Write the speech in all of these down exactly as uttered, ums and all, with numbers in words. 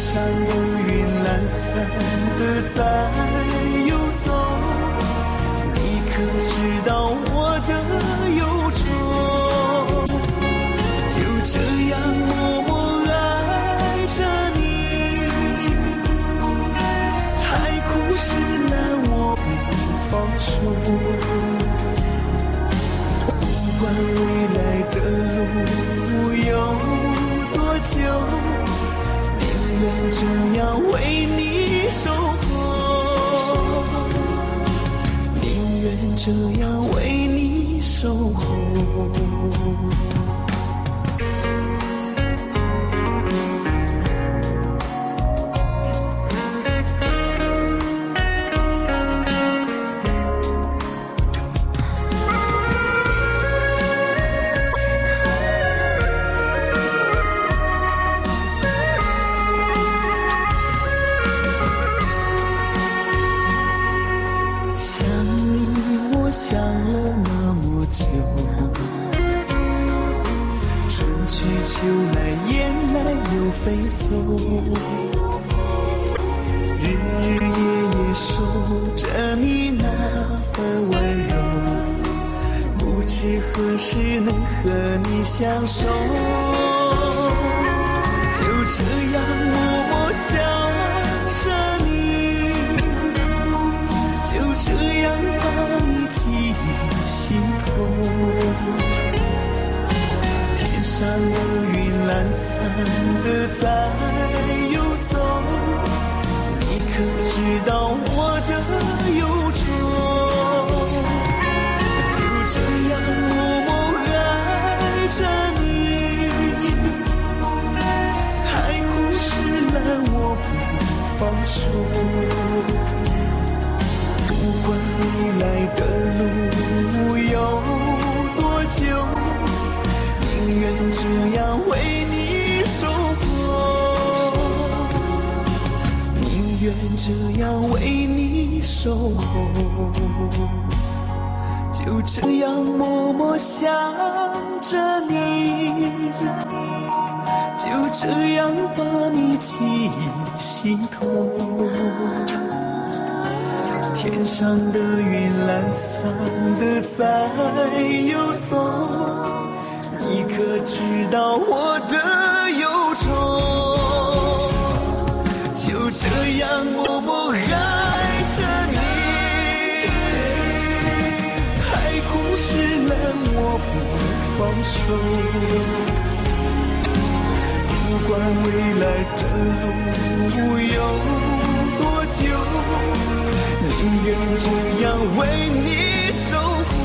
上的云懒散的在游走，你可知道我的忧愁？就这样默默爱着你，海枯石烂我不放手。不管未来的路有多久，宁愿这样为你守候，宁愿这样为你守候。秋来雁来又飞走，日日夜夜守着你那份温柔，不知何时能和你相守。就这样默默想着你，就这样把你记心头。天上的云懒散的在游走，你可知道我的忧愁？就这样默默爱着你，海枯石烂我不放手。不管未来的路有多久，宁愿这样为你守候，宁愿这样为你守候。就这样默默想着你，就这样把你记心头。天上的云懒散的在游走，你可知道我的忧愁？就这样默默爱着你，海枯石烂我不放手。不管未来的路有多久，宁愿这样为你守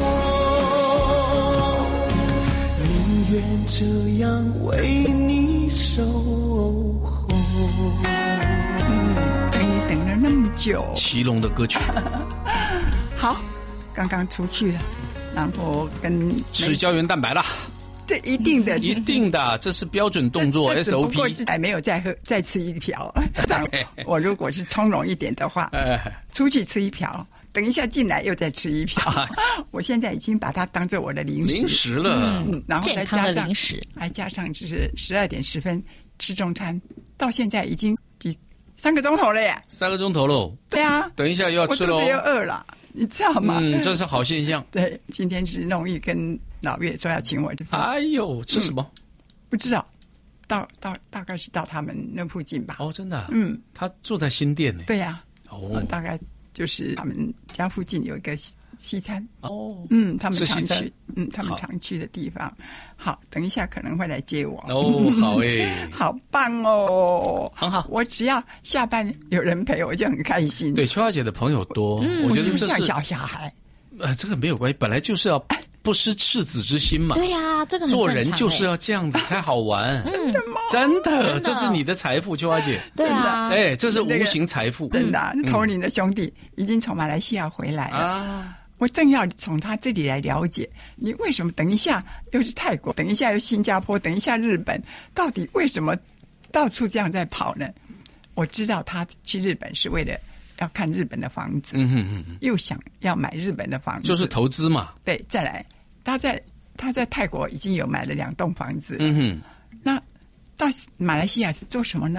候，宁愿这样为你守候。 嗯，等你等了那么久。 祁隆的歌曲。 好，刚刚出去了，然后跟吃胶原蛋白了。 这一定的， 一定的，这是标准动作 S O P。 不过是还没有再喝再吃一瓢。我如果是从容一点的话，出去吃一瓢，等一下进来又再吃一瓢。我现在已经把它当做我的零食零食了， 嗯，然后再加上零食， 还加上就是十二点十分吃中餐，到现在已经几三个钟头了耶， 三个钟头喽。 对啊， 等一下又要吃喽， 我肚子又饿了，你知道吗？ 嗯，这是好现象。 对，今天是弄玉跟老岳说要请我这边。 哎呦，吃什么？ 嗯、不知道，到到大概是到他们那附近吧。 哦，真的、啊？ 嗯， 他住在新店呢。 对呀、 啊。哦、 嗯，大概就是他们家附近有一个西西餐。 哦， 嗯，他们常去，嗯，他们常去的地方。好，等一下可能会来接我。 哦，好诶， 好棒哦， 很好。 我只要下班有人陪，我就很开心。 对，秋华姐的朋友多， 嗯、 我觉得这是像小小孩。 呃，这个没有关系，本来就是要不失赤子之心嘛。 对呀、啊，这个很做人就是要这样子才好玩。 真的吗？ 真的，这是你的财富，秋华姐。 对啊， 哎，这是无形财富。 真的、啊，头领的兄弟已经从马来西亚回来了。 啊， 我正要从他这里来了解，你为什么等一下又是泰国，等一下又新加坡，等一下日本，到底为什么到处这样在跑呢？我知道他去日本是为了要看日本的房子， 嗯哼哼， 又想要买日本的房子， 就是投资嘛。 对，再来，他在他在泰国已经有买了两栋房子， 嗯哼， 那到马来西亚是做什么呢？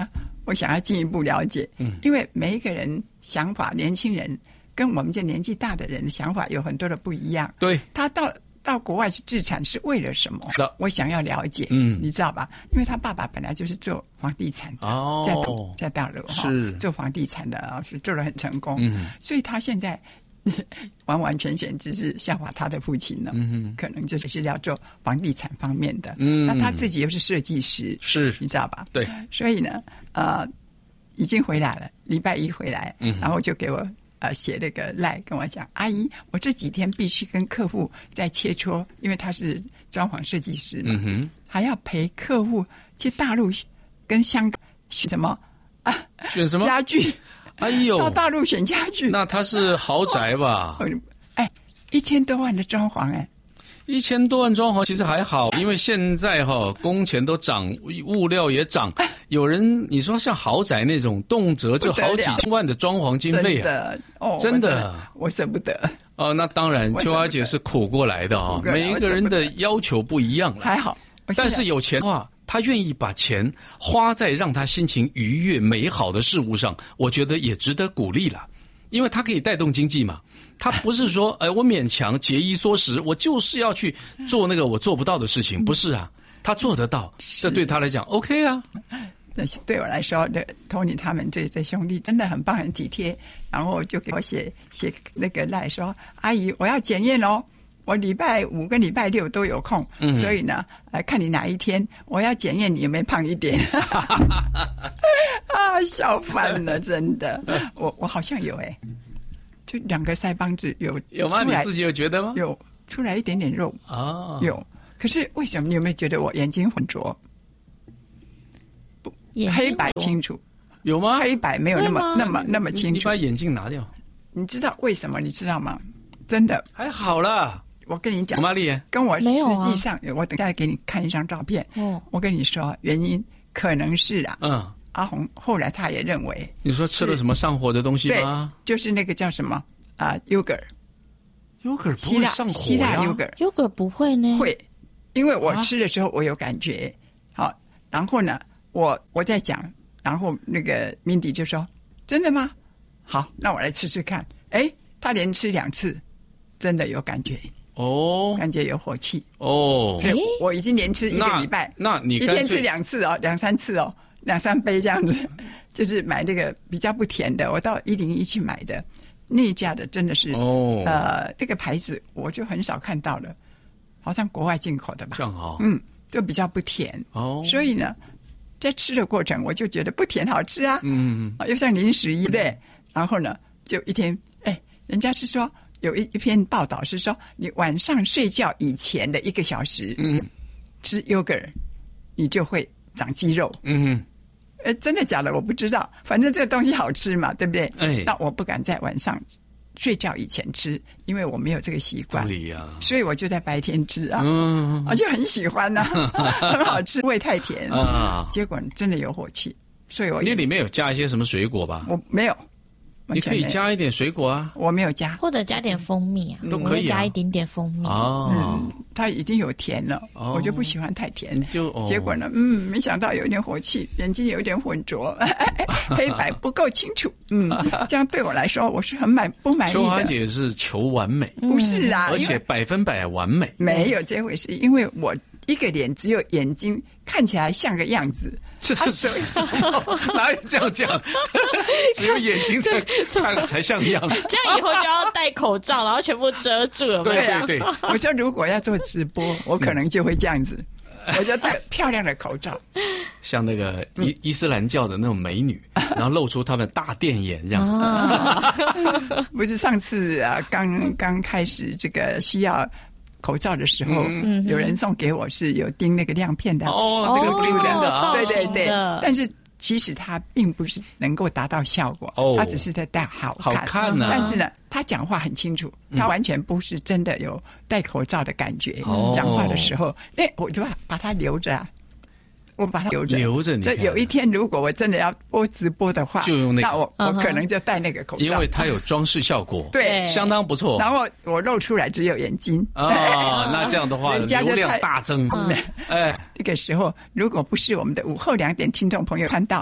我想要进一步了解，嗯，因为每一个人想法，年轻人跟我们这年纪大的人的想法有很多的不一样。 对， 他到到国外去自产是为了什么？我想要了解， 嗯， 你知道吧？因为他爸爸本来就是做房地产的， 哦， 在在大陆是做房地产的，是做得很成功， 嗯， 所以他现在完完全全只是效法他的父亲了，嗯，可能就是要做房地产方面的，嗯，那他自己又是设计师， 是， 你知道吧？ 对， 所以呢，呃，已经回来了，礼拜一回来，嗯，然后就给我。呃，写那个赖跟我讲，阿姨，我这几天必须跟客户在切磋，因为他是装潢设计师嘛，嗯哼，还要陪客户去大陆跟香港选什么啊？ 选什么家具？ 哎呦， 到大陆选家具， 那他是豪宅吧？ 哎，一千多万的装潢哎。 一千多万装潢其实还好，因为现在哈、哦、工钱都涨，物料也涨，有人你说像豪宅那种，动辄就好几千万的装潢经费啊， 真的哦， 真的， 我舍不得。 哦，那当然，秋华姐是苦过来的啊、哦，每一个人的要求不一样了。 还好， 但是有钱的话，他愿意把钱花在让他心情愉悦、美好的事物上，我觉得也值得鼓励了，因为他可以带动经济嘛。他不是说，哎，我勉强节衣缩食，我就是要去做那个我做不到的事情，不是啊，他做得到，这对他来讲 OK 啊。 那对我来说，托尼他们这这兄弟真的很棒，很体贴，然后就给我写写那个赖说，阿姨，我要检验哦，我礼拜五跟礼拜六都有空，嗯、所以呢，呃，看你哪一天，我要检验你有没有胖一点。啊，笑翻了，真的，我我好像有哎、欸。就两个腮帮子有有吗？你自己有觉得吗？ 有出来一点点肉啊、哦，有。可是为什么你有没有觉得我眼睛浑浊？黑白清楚有吗？ 黑白没有那么那么那么清楚。 你把眼镜拿掉。 你知道为什么？你知道吗？真的还好啦。 我跟你讲， 玛丽跟我实际上，啊、我等下给你看一张照片。哦，我跟你说，原因可能是啊，嗯。阿红后来他也认为， 你说吃了什么上火的东西吗？ 对，就是那个叫什么啊 ，yogurt，yogurt 不会上火呀， 希腊 yogurt 不会呢？ 会，因为我吃的时候我有感觉，好、啊，然后呢，我我在讲，然后那个 Mindy 就说：“真的吗？好，那我来吃吃看。”哎，他连吃两次，真的有感觉哦，感觉有火气哦。我已经连吃一个礼拜， 那你一天吃两次哦，两三次哦。两三杯这样子，就是买那个比较不甜的。我到一零一去买的，那一家的真的是哦，呃，那个牌子我就很少看到了，好像国外进口的吧。 这样好， 嗯，就比较不甜哦。所以呢，在吃的过程我就觉得不甜好吃啊，嗯，又像零食一类。然后呢，就一天，哎，人家是说有一一篇报道是说，你晚上睡觉以前的一个小时，嗯，吃 yogurt， 你就会长肌肉，嗯。呃，真的假的我不知道，反正这个东西好吃嘛，对不对？哎，那我不敢在晚上睡觉以前吃，因为我没有这个习惯。 对呀、啊， 所以我就在白天吃啊，嗯，我就很喜欢呐、啊，很好吃，味太甜啊，结果真的有火气，所以我你里面有加一些什么水果吧？ 我没有。 你可以加一点水果啊， 我没有加， 或者加点蜂蜜啊， 都可以、啊、 加一点点蜂蜜哦。 嗯，它已经有甜了，哦、我就不喜欢太甜。 就、哦、 结果呢，嗯，没想到有点火气，眼睛有点浑浊，黑白不够清楚。嗯，这样对我来说，我是很满不满意的。 秋华姐是求完美， 不是啊， 而且百分百完美。 没有这回事，因为我一个脸只有眼睛看起来像个样子。 这是、啊、哪有这样讲？只有眼睛才看才像样。 这样以后就要戴口罩，然后全部遮住了。 对对对， 我说如果要做直播，我可能就会这样子，我就戴漂亮的口罩， 像那个伊、嗯、伊斯兰教的那种美女，然后露出她们大电眼这样。 啊、不是上次啊，刚刚开始这个需要口罩的时候，嗯、有人送给我是有钉那个亮片的哦，这个 blue 的， 对对对，但是其实它并不是能够达到效果，哦、它只是在戴好看， 好看呢、啊。 但是呢，他讲话很清楚，他完全不是真的有戴口罩的感觉。嗯、讲话的时候，哎，我就把把它留着啊。我把它留着， 留着你。 这有一天，如果我真的要播直播的话， 就用那个， 那我我可能就戴那个口罩， 因为它有装饰效果， 对， 相当不错。 然后我露出来只有眼睛啊，那这样的话，流量大增。 哎，那个时候如果不是我们的午后两点听众朋友看到，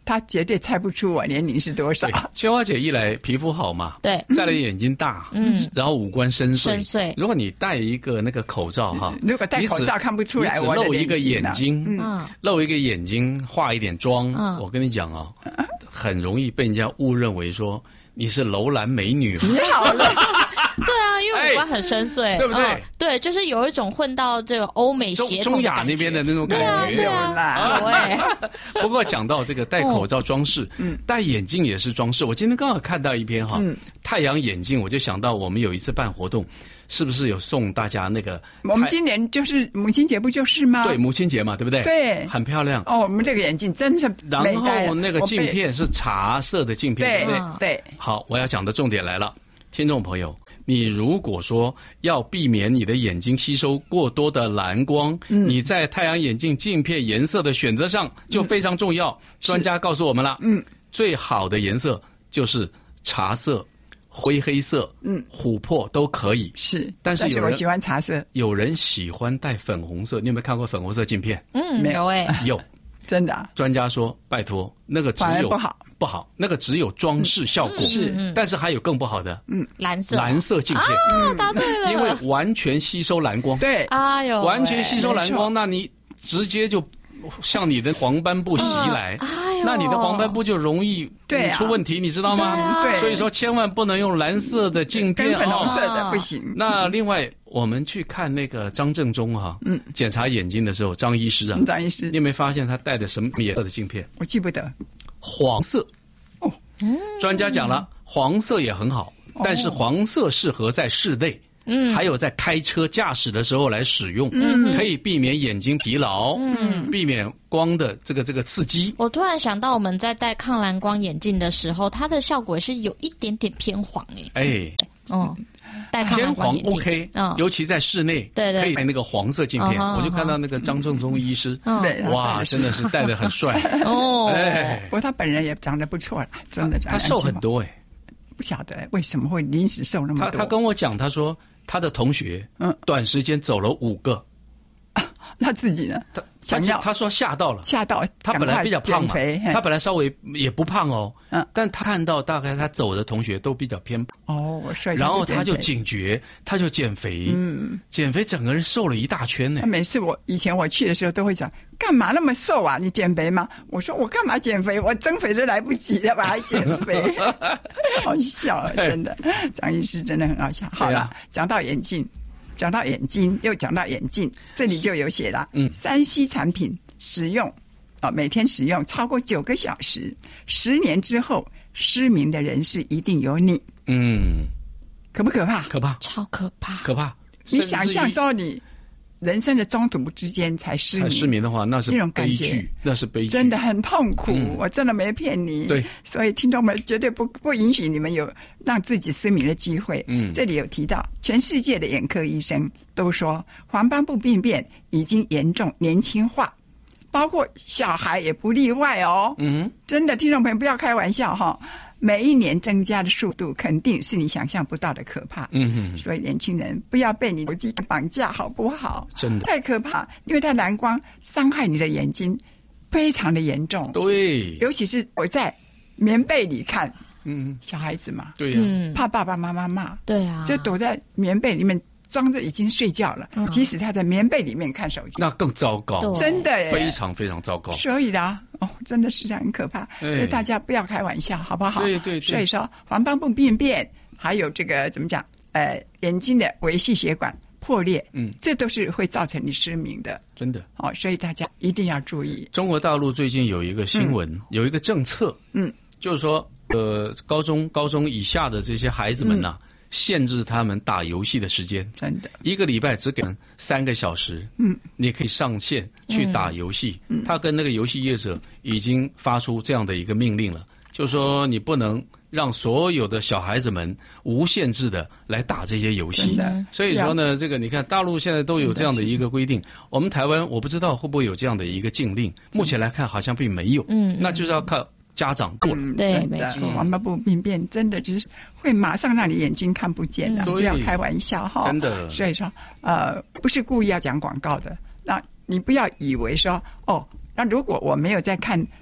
他绝对猜不出我年龄是多少。 萱花姐一来皮肤好嘛， 对， 再来眼睛大，嗯，然后五官深邃。 深邃。 如果你戴一个那个口罩哈， 如果戴口罩看不出来我的你只露一个脸型啊眼睛， 嗯， 露一个眼睛，化一点妆， 嗯我跟你讲哦，很容易被人家误认为说你是楼兰美女嘛。 你好了。 对啊，因为五官很深邃， 对不对嗯对，就是有一种混到这个欧美中血统中亚那边的那种感对啊， 觉。 对有啦啊，有哎， 不过讲到这个戴口罩装饰，嗯，戴眼镜也是装饰。我今天刚好看到一篇哈， 嗯太阳眼镜，我就想到我们有一次办活动，是不是有送大家那个？ 我们今年就是母亲节，不就是吗？ 对母亲节嘛，对不对？ 对很漂亮。 哦，我们这个眼镜真是然美呆了后那个镜片是茶色的镜片，对对不对？ 嗯对， 好，我要讲的重点来了，听众朋友，你如果说要避免你的眼睛吸收过多的蓝光， 嗯你在太阳眼镜镜片颜色的选择上就非常重要。专家告诉我们了， 嗯， 最好的颜色就是茶色、灰黑色、 嗯， 琥珀都可以。 是， 但是有人我喜欢茶色， 有人喜欢戴粉红色，你有没有看过粉红色镜片？ 嗯， 没有有哎， 有。 真的啊。 专家说，拜托，那个只有反而不好， 不好，那个只有装饰效果。 是嗯但是还有更不好的， 蓝色， 蓝色镜片。 啊，答对了， 因为完全吸收蓝光， 对， 哎呦， 完全吸收蓝没光，那你直接就向你的黄斑部袭来， 哎呦， 那你的黄斑部就容易对啊出问题，你知道吗？ 对啊对所以说千万不能用蓝色的镜片跟粉红哦。 色的不行。 那另外，我们去看那个张正中哈、嗯，检查眼睛的时候，张医师啊， 张医师你有没有发现他戴的什么颜色的镜片？ 我记不得。 黄色。 哦， 专家讲了，黄色也很好，但是黄色适合在室内。嗯，还有在开车驾驶的时候来使用，嗯，可以避免眼睛疲劳，嗯，避免光的这个这个刺激。 我突然想到，我们在戴抗蓝光眼镜的时候，它的效果是有一点点偏黄诶。 哎， 嗯，戴抗偏黄蓝光眼镜 OK， 嗯， 尤其在室内， 对对可以戴那个黄色镜片。 嗯哼我就看到那个张正宗医师， 嗯对， 哇，真的是戴得很帅， 哦， 哎不，过他本人也长得不错了，真的长得他瘦很多哎。 不晓得为什么会临时瘦那么他多。 他跟我讲，他说他的同学， 嗯， 短时间走了五个， 他自己呢， 他想要他说吓到了。 吓到， 他本来比较胖嘛赶快减肥，嘿他本来稍微也不胖哦， 嗯， 但他看到大概他走的同学都比较偏胖， 哦，我说， 然后他就减肥警觉，他就减肥，嗯，减肥整个人瘦了一大圈呢他。每次我以前我去的时候都会讲，干嘛那么瘦啊？你减肥吗？我说我干嘛减肥？我增肥都来不及了吧，还减肥？好笑啊，真的，张医师真的很好笑。好了，讲到眼镜，讲到眼睛，又讲到眼镜，这里就有写了，嗯，三 C 产品使用哦，每天使用超过九个小时，十年之后失明的人士一定有你， 嗯， 可不可怕？ 可怕， 超可怕， 可怕。 你想象甚至于说你人生的中途之间才失才明， 失明的话，那是那种感觉悲剧，那是悲剧， 真的很痛苦， 嗯我真的没骗你。 对， 所以听众们绝对不不允许你们有让自己失明的机会。 嗯这里有提到，全世界的眼科医生都说黄斑部病变已经严重年轻化，包括小孩也不例外哦。 嗯哼， 真的，听众朋友不要开玩笑哈、每一年增加的速度肯定是你想象不到的可怕。 嗯哼， 所以年轻人不要被你手机绑架，好不好？ 真的太可怕，因为它蓝光伤害你的眼睛非常的严重， 对， 尤其是我在棉被里看嗯， 小孩子嘛， 对呀， 嗯， 怕爸爸妈妈骂， 对啊， 就躲在棉被里面装着已经睡觉了， 嗯即使他在棉被里面看手机， 那更糟糕， 对真的耶， 非常非常糟糕。 所以啦，哦，真的是很可怕， 哎所以大家不要开玩笑，好不好？ 对对对所以说黄斑部病变，还有这个怎么讲？呃，眼睛的微细血管破裂， 嗯， 这都是会造成你失明的真的。 哦，所以大家一定要注意。 中国大陆最近有一个新闻，有一个政策， 嗯， 就是说，呃，高中高中以下的这些孩子们呐、 嗯限制他们打游戏的时间， 真的， 一个礼拜只给三个小时， 嗯， 你可以上线去打游戏。嗯，他跟那个游戏业者已经发出这样的一个命令了，就是说你不能让所有的小孩子们无限制的来打这些游戏真的。 所以说呢，这个你看大陆现在都有这样的一个规定，我们台湾我不知道会不会有这样的一个禁令，目前来看好像并没有。 嗯， 那就是要靠家长过了。 嗯， 对真的没错黄斑部病变真的就是会马上让你眼睛看不见的、 嗯不要开玩笑哈。 真的所以说，呃，不是故意要讲广告的，那你不要以为说哦。那如果我没有在看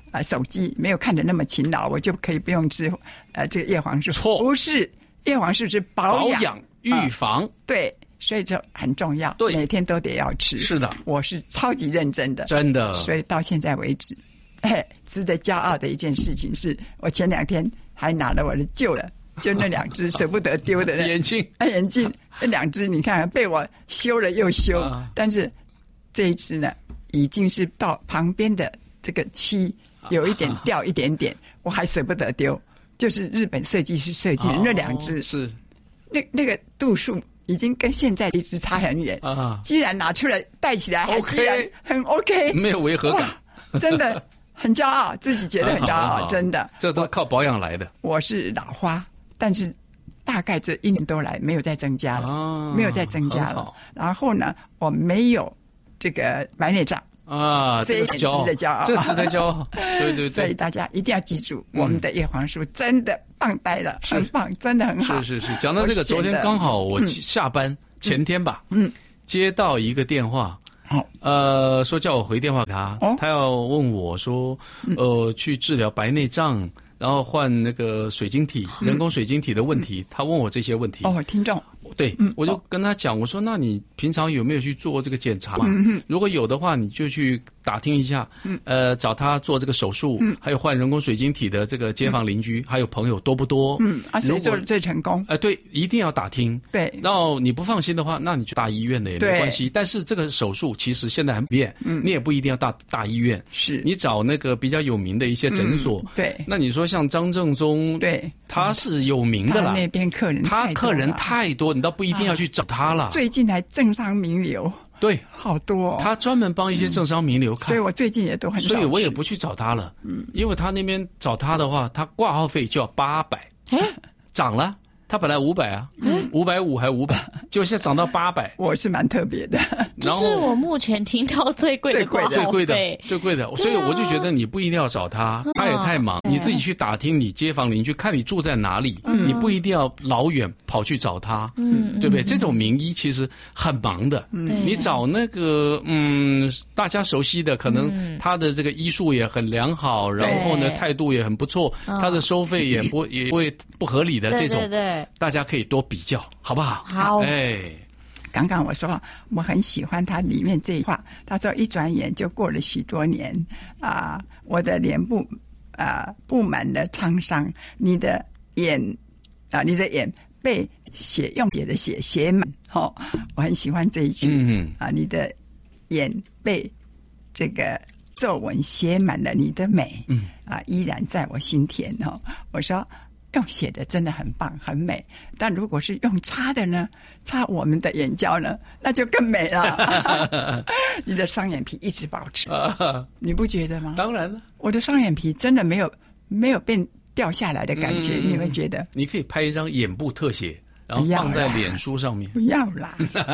呃手机没有看得那么勤劳，我就可以不用吃呃这个叶黄素。 错， 不是，叶黄素是保养、 保养预防、 呃，对，所以这很重要， 对， 每天都得要吃。 是的， 我是超级认真的， 真的。 所以到现在为止，哎，值得骄傲的一件事情是，我前两天还拿了我的旧了。就那两只舍不得丢的眼镜， 眼镜那两只，你看被我修了又修，啊、但是这一只呢，已经是到旁边的这个漆有一点掉一点点，啊、我还舍不得丢。就是日本设计师设计的、哦、那两只， 是那那个度数已经跟现在一只差很远啊！居然拿出来戴起来，还居然很 OK， 没有违和感， 真的很骄傲，自己觉得很骄傲，真的。 这都靠保养来的。 我是老花。但是大概这一年多来没有再增加了，啊、没有再增加了。然后呢，我没有这个白内障啊， 这一点值得骄傲， 这值得骄傲。对对对， 所以大家一定要记住，嗯、我们的叶黄素真的棒呆了，很棒，真的很好。 是是是，讲到这个，昨天刚好我下班、嗯、前天吧，嗯，接到一个电话。 哦， 呃，说叫我回电话给他，哦、他要问我说，呃，去治疗白内障。然后换那个水晶体，人工水晶体的问题，嗯、他问我这些问题。 哦，听众， 对，嗯、我就跟他讲，我说，那你平常有没有去做这个检查嘛？嗯、如果有的话，你就去打听一下，嗯、呃，找他做这个手术，嗯、还有换人工水晶体的这个街坊邻居、嗯、还有朋友多不多？ 嗯，啊，谁做的最成功？ 呃，对，一定要打听。 对， 然后你不放心的话，那你去大医院的也没关系。但是这个手术其实现在很便，嗯，你也不一定要大大医院， 是你找那个比较有名的一些诊所。 嗯、对， 那你说像张正宗， 对， 他是有名的啦， 他那边客人他客人太多，你倒不一定要去找他了。 啊、最近还政商名流， 对， 好多、哦。 他专门帮一些政商名流看， 所以我最近也都很少去， 所以我也不去找他了。嗯，因为他那边找他的话，他挂号费就要八百，涨了。他本来五百啊，五百五还五百，结果现在涨到八百。 我是蛮特别的， 这是我目前听到最贵的挂号费， 最贵的，最贵的。所以我就觉得你不一定要找他，他也太忙，你自己去打听你街坊邻居，看你住在哪里，你不一定要老远跑去找他，嗯，对不对？这种名医其实很忙的，你找那个嗯大家熟悉的，可能他的这个医术也很良好，然后呢态度也很不错，他的收费也不也不会不合理的这种， 对对。 大家可以多比较，好不好？ 好。 哎， 刚刚我说我很喜欢他里面这一话，他说一转眼就过了许多年啊、呃，我的脸部啊、呃、布满了沧桑，你的眼啊、呃，你的眼被血用血的血写满。哦，我很喜欢这一句。嗯啊、呃，你的眼被这个皱纹写满了你的美。嗯啊、呃，依然在我心田。哦，我说。用写的真的很棒很美，但如果是用擦的呢，擦我们的眼胶呢，那就更美了。你的双眼皮一直保持，你不觉得吗？ 当然了， 我的双眼皮真的没有没有变掉下来的感觉，嗯、你会觉得？ 你可以拍一张眼部特写，然后放在脸书上面。 不要啦！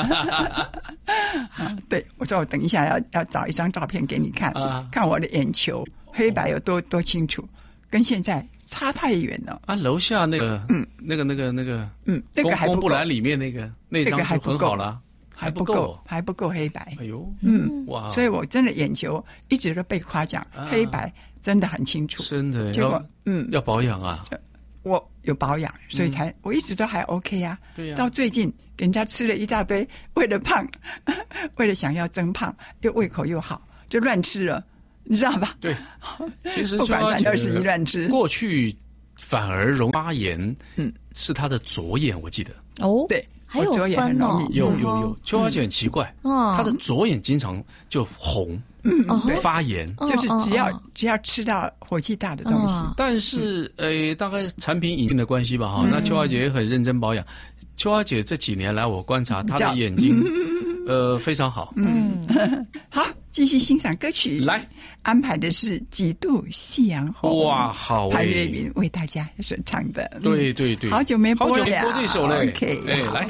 啊、对，我说我等一下要要找一张照片给你看，啊、看我的眼球黑白有多多清楚，跟现在。差太远了啊！楼下那个，嗯，那个、那个、那个，嗯，那个公布栏里面那个那张就很好了， 还不够，还不够黑白。 哎呦， 嗯，哇！所以我真的眼球一直都被夸奖，啊、黑白真的很清楚。 真的，结果嗯，要保养啊。 我有保养，所以才、嗯、我一直都还 OK 啊。 对呀、啊。 到最近给人家吃了一大堆，为了胖，为了想要增胖，又胃口又好，就乱吃了。你知道吧？ 对，其实不管三六十一乱吃， 过去反而容易发炎，嗯，是他的左眼，我记得哦，对， 还有分哦， 有有有，秋花姐很奇怪，哦，他的左眼经常就红，嗯，发炎， 就是只要只要吃到火气大的东西， 但是呃，大概产品引进的关系吧，哈，那秋花姐也很认真保养。秋花姐这几年来，我观察她的眼睛，呃，非常好。 嗯，好，继续欣赏歌曲。 来， 安排的是《几度夕阳红》。 哇，好潘越云为大家所唱的。 对对对， 好久没播了， 好久没播这首了。 OK， 哎，来。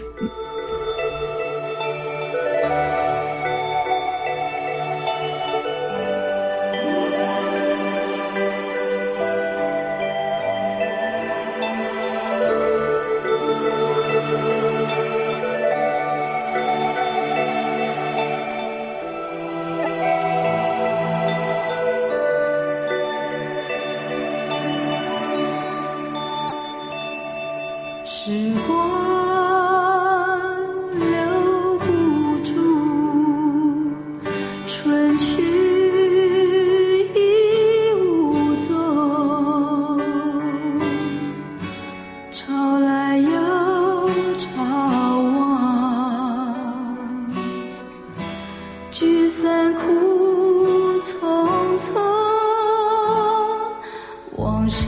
时光留不住，春去已无踪，潮来又潮往，聚散苦匆匆，往事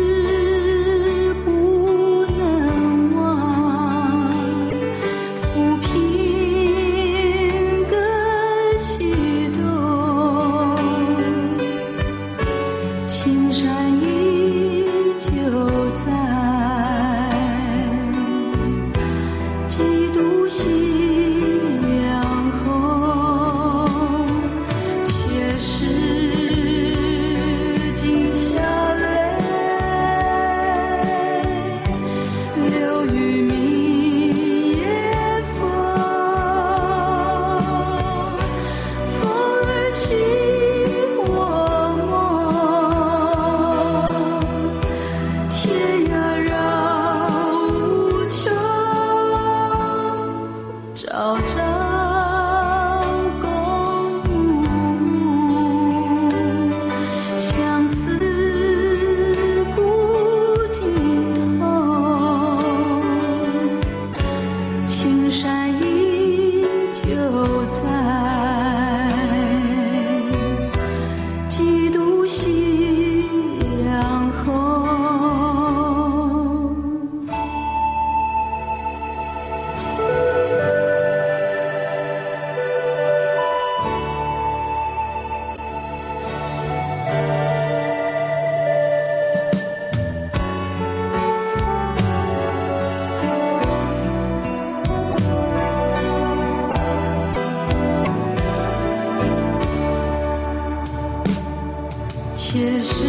且是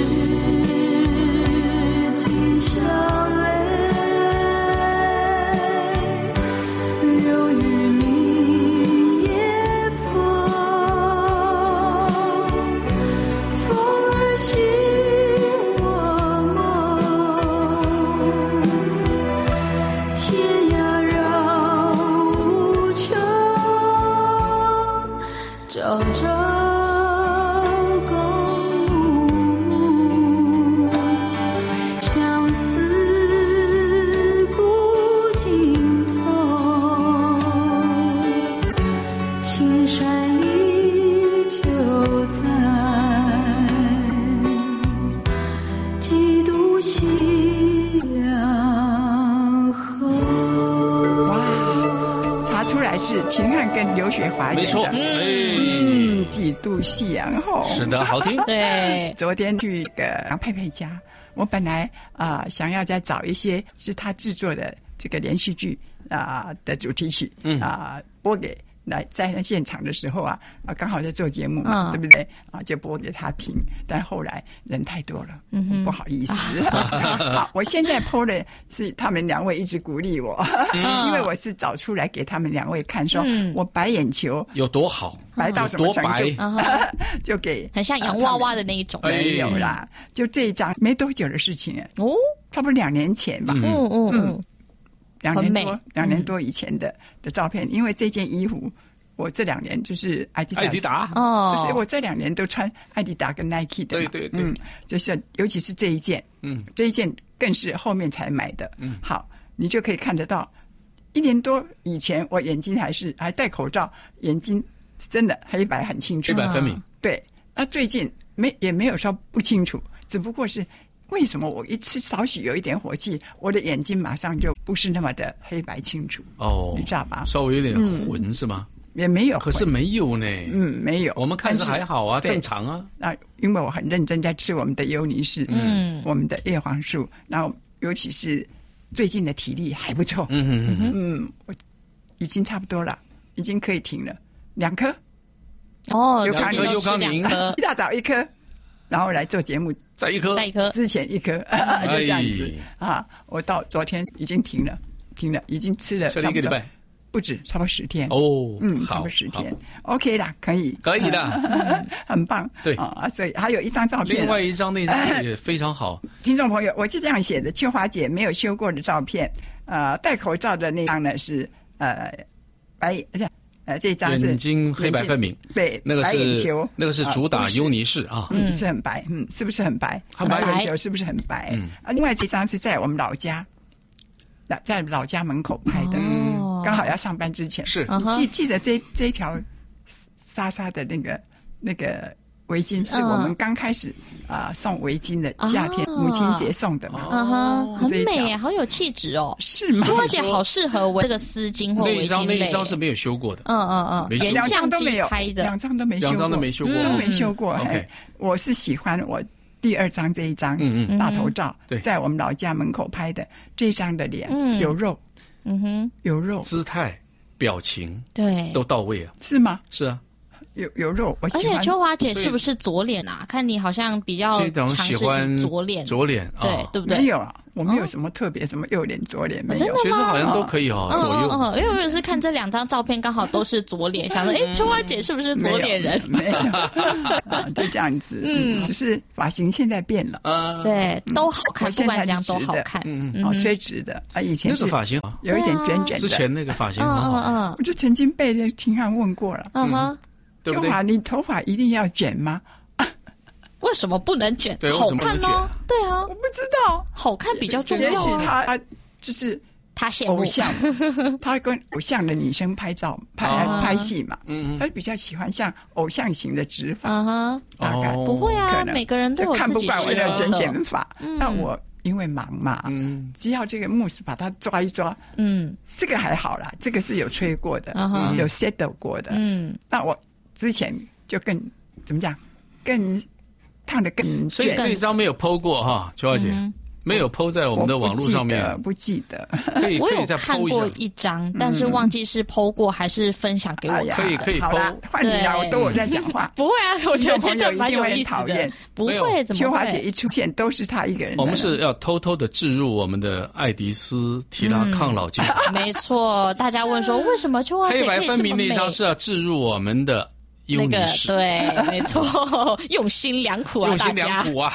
今宵泪，流于明夜风，风儿醒我梦，天涯绕无穷，朝朝是秦汉跟刘雪华演的， 没错， 嗯，几度夕阳后， 是的，好听。 对， 昨天去个杨佩佩家，我本来啊、呃、想要再找一些是他制作的这个连续剧啊、呃、的主题曲，嗯啊、呃、播给。来在那现场的时候啊啊，刚好在做节目嘛，嗯、对不对啊？就播给他听。但后来人太多了，嗯、不好意思。好，我现在播的是他们两位一直鼓励我，嗯、因为我是找出来给他们两位看，说、嗯、我白眼球有多好， 白到什么程度，就给很像洋娃娃的那一种。 没有啦，就这一张没多久的事情哦， 差不多两年前吧。 嗯嗯嗯。 两年多，两年多以前的、嗯、的照片，因为这件衣服，我这两年就是艾迪达， 艾迪达哦，就是我这两年都穿艾迪达跟 Nike 的嘛， 对对对， 嗯，就是尤其是这一件，嗯，这一件更是后面才买的，嗯，好，你就可以看得到，一年多以前我眼睛还是还戴口罩，眼睛真的黑白很清楚， 黑白分明， 对，那最近没也没有说不清楚，只不过是。为什么我一吃少许有一点火气，我的眼睛马上就不是那么的黑白清楚？哦，你知道吧？ 稍微有点混、嗯、是吗？ 也没有， 可是没有呢。 嗯，没有。 我们看着还好啊，正常啊。 那因为我很认真在吃我们的优尼氏，嗯，我们的叶黄素，然后尤其是最近的体力还不错，嗯嗯嗯嗯，我已经差不多了，已经可以停了，两颗。 哦， 有康有康宁， 一大早一颗。然后来做节目， 再一颗， 再一颗， 之前一颗，就这样子、哎、啊！我到昨天已经停了，停了，已经吃了差不多， 一个礼拜不止，差不多十天哦。 嗯，差不多十天 ，OK 啦，可以， 可以的， 嗯、很棒。 对啊，所以还有一张照片， 另外一张那张也非常好。 听众朋友，我是这样写的：秋华姐没有修过的照片呃戴口罩的那张呢是呃白不是呃这张是眼睛黑白分明， 对， 那个白眼是球那个是主打尤尼氏啊， 嗯，是很白，嗯，是不是很白？ 很白眼球是不是很白？ 嗯啊，另外这张是在我们老家，在老家门口拍的， 哦刚好要上班之前。 是你记记得这这一条纱纱的那个那个围巾，是我们刚开始啊、呃、送围巾的夏天、 哦母亲节送的嘛？ 嗯哼，很这一条美耶，好有气质哦。 是吗？ 朱花姐好适合围这个丝巾或那一张那围巾类。 一张是没有修过的， 嗯嗯嗯， 没修原两张相机都没有拍的两，张都没修过， 两张都没修过， 都没修过。 嗯哎 OK 我是喜欢我第二张这一张， 嗯嗯大头照， 对在我们老家门口拍的这一张的脸， 嗯有肉嗯哼， 有肉， 姿态、表情对。 都到位啊， 是吗？ 是啊， 有有肉，我而且喜欢。 秋华姐是不是左脸啊？看你好像比较这种尝试喜欢以左脸， 左脸啊， 对对不对？ 没有啊，我没有什么特别，什么右脸左脸没有真的。 其实好像都可以哦， 嗯左右。 嗯嗯，因为我也是看这两张照片，刚好都是左脸，想说，哎，秋花姐是不是左脸人？ 没有，没有啊就这样子。嗯，只是发型现在变了， 啊， 对，都好看，不我现在管怎样都是直的好看。 嗯嗯哦，垂直的啊，以前那是个发型啊， 有一点卷卷的。 之前那个发型嗯很好， 嗯嗯我就曾经被那秦汉问过了， 嗯哼， 对不对？ 秋华，你头发一定要卷吗？ 为什么不能卷对？为好什么不能看哦，对啊我，不知道， 好看比较重也许要啊。 他就是他羡慕偶像，他跟偶像的女生拍照拍哦拍戏嘛， 嗯他比较喜欢像偶像型的直发， 嗯哼， 大概哦不会啊可，能每个人都有就看不自己适惯我的卷合的。 卷发。 嗯那我因为忙嘛， 嗯， 只要这个慕斯把它抓一抓， 嗯这个还好啦，这个是有吹过的， 嗯哼有 settle 过的。 嗯， 那我之前就更怎么讲，更烫的更所以卷。 这一张没有 P O 过哈，秋华姐嗯没有 P O 在我们的网络上面， 不记得，不记得。 可以我有可以再看 P O 过一下。 一张，但是忘记是 P O 过还是分享给我哎呀看。 可以可以好啦 po， 换你啦， 对我都我在讲话。 不会啊，我觉得这听众朋友个蛮有一定会意思的讨厌。 不没会，怎么会？ 秋华姐一出现，都是她一个人在那。 我们是要偷偷的置入我们的爱迪斯提拉抗老剂， 没错，大家问说为什么秋花姐黑白分可以这么美？ 明那张是要置入我们的优那个女士， 对，没错，用心良苦啊， 用大家心良。苦啊。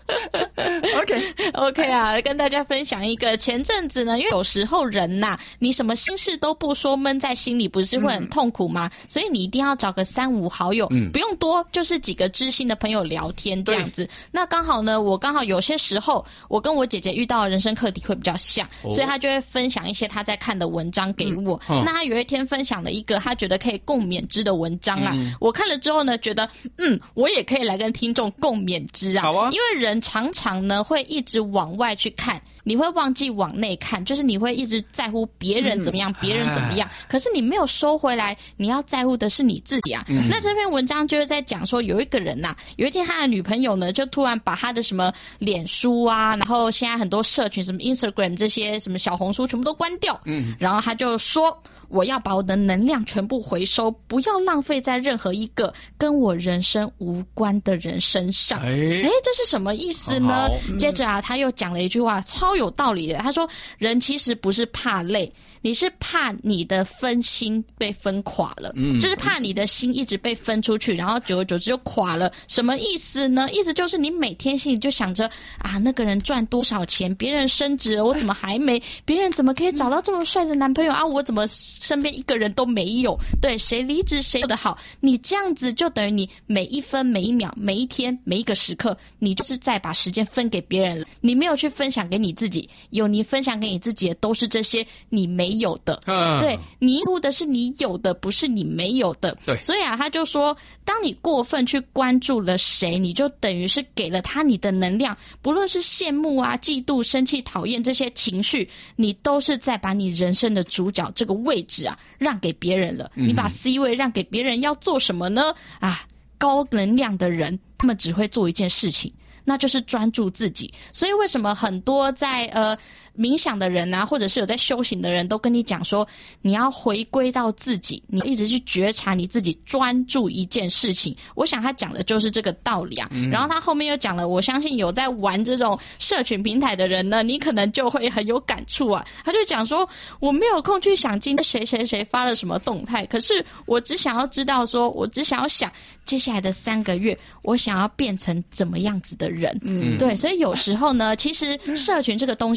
OK， OK 啊，跟大家分享一个，前阵子呢，因为有时候人呐、你什么心事都不说，闷在心里，不是会很痛苦吗？所以你一定要找个三五好友， 嗯不用多，就是几个知心的朋友聊天这样子。那刚好呢，我刚好有些时候，我跟我姐姐遇到的人生课题会比较像， 哦所以她就会分享一些她在看的文章给我。 嗯那她有一天分享了一个她觉得可以共勉之的文章啊， 嗯我看了之后呢，觉得嗯，我也可以来跟听众共勉之啊。 好啊因为人常常呢会一直往外去看，你会忘记往内看，就是你会一直在乎别人怎么样，别、人怎么样，可是你没有收回来，你要在乎的是你自己啊。那这篇文章就是在讲说，有一个人呐、啊，有一天他的女朋友呢，就突然把他的什么脸书啊，然后现在很多社群什么 Instagram 这些什么小红书全部都关掉，嗯，然后他就说。我要把我的能量全部回收，不要浪费在任何一个跟我人生无关的人身上。 哎哎，这是什么意思呢好？ 接着啊，他又讲了一句话，超有道理的。他说：“人其实不是怕累，你是怕你的分心被分垮了， 嗯就是怕你的心一直被分出去，然后久而久之就垮了。什么意思呢？意思就是你每天心里就想着啊，那个人赚多少钱，别人升职了，我怎么还没？别人怎么可以找到这么帅的男朋友啊？我怎么身边一个人都没有？对，谁离职谁的好？你这样子就等于你每一分每一秒每一天每一个时刻，你就是在把时间分给别人了，你没有去分享给你自己。有你分享给你自己的都是这些你没有的， 嗯对，你乎的是你有的，不是你没有的。 对所以啊，他就说，当你过分去关注了谁，你就等于是给了他你的能量，不论是羡慕啊、嫉妒、生气、讨厌这些情绪，你都是在把你人生的主角这个位置啊让给别人了。你把 C 位让给别人，要做什么呢？啊，高能量的人，他们只会做一件事情。那就是专注自己，所以为什么很多在呃冥想的人啊，或者是有在修行的人都跟你讲说，你要回归到自己，你一直去觉察你自己，专注一件事情。我想他讲的就是这个道理啊。嗯、然后他后面又讲了，我相信有在玩这种社群平台的人呢，你可能就会很有感触啊。他就讲说，我没有空去想今天谁谁谁发了什么动态，可是我只想要知道说，我只想要想接下来的三个月，我想要变成怎么样子的人。人，嗯，对，所以有时候呢，其实社群这个东西，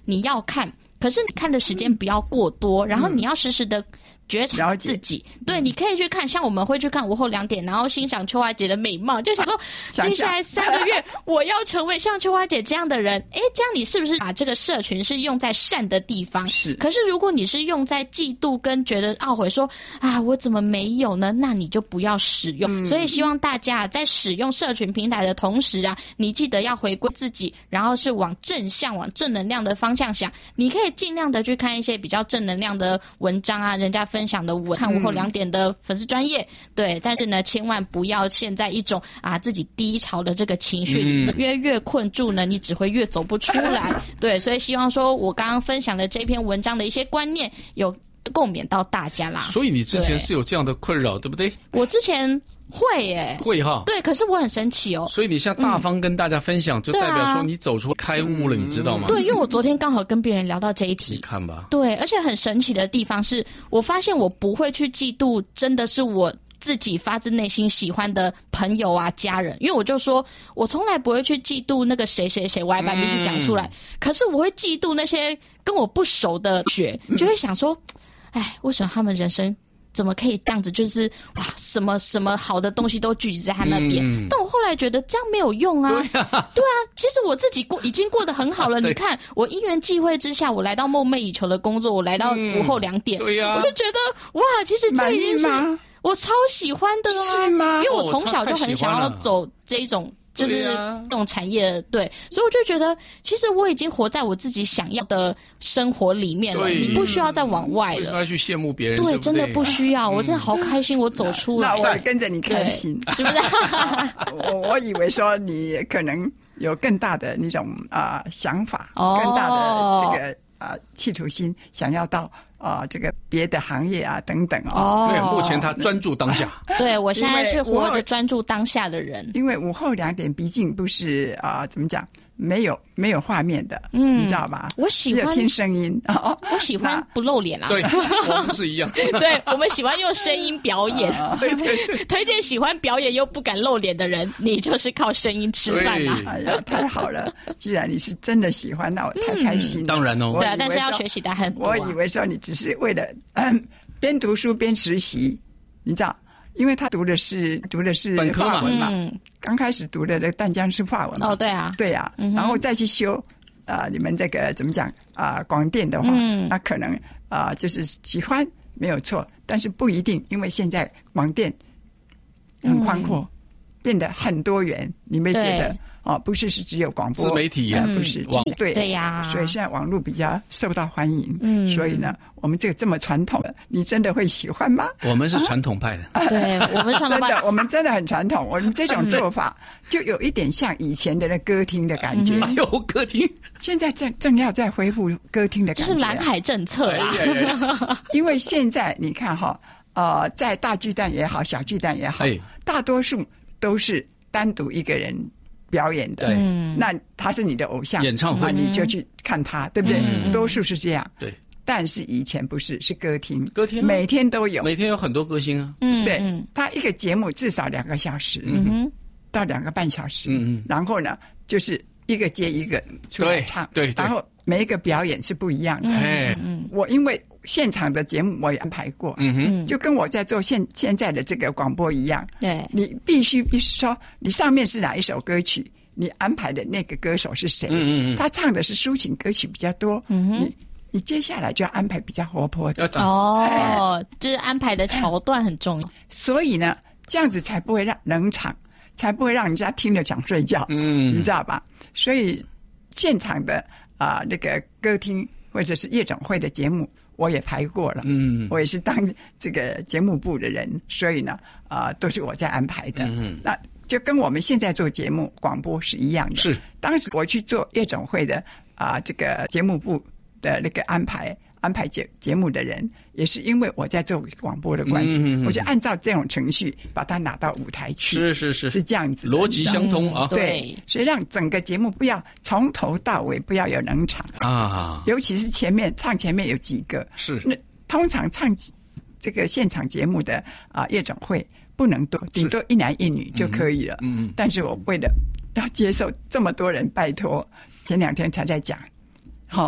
你要看，可是你看的时间不要过多，然后你要时时的觉察自己。对，你可以去看，像我们会去看午后两点，然后欣赏秋华姐的美貌，就想说接下来三个月我要成为像秋华姐这样的人。哎，这样你是不是把这个社群是用在善的地方？ 是。 可是如果你是用在嫉妒跟觉得懊悔说啊我怎么没有呢，那你就不要使用。嗯、所以希望大家在使用社群平台的同时啊，你记得要回归自己，然后是往正向往正能量的方向想。你可以尽量的去看一些比较正能量的文章啊，人家分享的文，看午后两点的粉丝专页、嗯、对，但是呢千万不要陷在一种啊自己低潮的这个情绪里面、嗯、越越困住呢你只会越走不出来对，所以希望说我刚刚分享的这篇文章的一些观念有共勉到大家啦。 所以你之前是有这样的困扰 对, 对不对？ 我之前会耶， 会哈， 对，可是我很神奇哦。 所以你像大方跟大家分享，嗯、就代表说你走出开悟了，你知道吗？ 对，因为我昨天刚好跟别人聊到这一题， 你看吧。 对，而且很神奇的地方是，我发现我不会去嫉妒，真的是我自己发自内心喜欢的朋友啊、家人，因为我就说我从来不会去嫉妒那个谁谁谁，我还把名字讲出来。嗯、可是我会嫉妒那些跟我不熟的学，就会想说，哎，为什么他们人生？怎么可以这样子？就是哇，什么什么好的东西都聚集在他那边、嗯。但我后来觉得这样没有用啊。对啊，对啊，其实我自己过已经过得很好了。你看，我因缘际会之下，我来到梦寐以求的工作，我来到午后两点，嗯、对呀、啊，我就觉得哇，其实这已经是我超喜欢的啊。 是吗？ 因为我从小就很想要走这一种。就是这种产业，对，所以我就觉得，其实我已经活在我自己想要的生活里面了，你不需要再往外了。 为什么要去羡慕别人？ 对， 对对真的不需要。我真的好开心，我走出来。 那我跟着你开心， 是不是？ 我我以为说你可能有更大的那种啊、呃、想法， 哦、 更大的这个啊、呃、企图心，想要到。啊、呃，这个别的行业啊，等等哦。对，目前他专注当下。 对，我现在是活着专注当下的人。 因为午后两点毕竟不是啊、呃，怎么讲，没有没有画面的，嗯，你知道吧？ 我喜欢只有听声音。哦， 我喜欢不露脸啦。 对，我们是一样。 对，我们喜欢用声音表演。对对对。推荐喜欢表演又不敢露脸的人，你就是靠声音吃饭啦。 哎呀，太好了！既然你是真的喜欢，那我太开心了。 嗯、当然哦。 对，但是要学习的很多、啊。 我以为说你只是为了嗯边读书边实习，你知道。因为他读的是读的是法文嘛，嗯、刚开始读的那淡江是法文嘛。 哦，对啊， 对啊，嗯、然后再去修啊、呃，你们这个怎么讲啊、呃？广电的话，嗯、那可能啊、呃、就是喜欢没有错，但是不一定，因为现在广电很宽阔，嗯、变得很多元，你没觉得？哦，不是是只有广播自媒体啊， 呃、不是网对对呀， 所以现在网络比较受到欢迎，嗯，所以呢，我们这个这么传统的，你真的会喜欢吗？ 我们是传统派的， 啊、对我们传统派真的，我们真的很传统，我们这种做法就有一点像以前的那歌厅的感觉。 哎呦，歌厅现在正正要再恢复歌厅的感觉， 这是蓝海政策啦。 因为现在你看哈，呃，在大巨蛋也好，小巨蛋也好，哎、大多数都是单独一个人。表演的， 嗯， 那他是你的偶像， 演唱会你就去看他，对不对？嗯、多数是这样， 对。 但是以前不是，是歌厅， 歌厅、啊、 每天都有， 每天有很多歌星啊。 嗯，对，他一个节目至少两个小时，嗯到两个半小时，嗯然后呢，就是一个接一个出来唱， 对，对对然后每一个表演是不一样的。 哎、 嗯，我因为现场的节目我也安排过，嗯哼，就跟我在做现现在的这个广播一样， 对， 你必须必须说，你上面是哪一首歌曲。你安排的那个歌手是谁？嗯嗯嗯，他唱的是抒情歌曲比较多。嗯哼，你你接下来就要安排比较活泼的。 哦，哎、就是安排的桥段很重要。 所以呢，这样子才不会让冷场，才不会让人家听了想睡觉。嗯，你知道吧？所以现场的啊、呃、那个歌厅或者是夜总会的节目，我也排过了。嗯，我也是当这个节目部的人，所以呢，啊、呃、都是我在安排的。嗯，那。就跟我们现在做节目广播是一样的。 是， 当时我去做夜总会的啊、呃，这个节目部的那个安排安排节节目的人，也是因为我在做广播的关系，嗯、我就按照这种程序把它拿到舞台去。 是是是， 是这样子， 逻辑相通啊。 对，所以让整个节目不要从头到尾不要有冷场啊，尤其是前面唱前面有几个是， 那通常唱这个现场节目的啊、呃、夜总会。不能多，顶多一男一女就可以了。嗯嗯。但是我为了要接受这么多人，拜托，前两天才在讲，好、哦，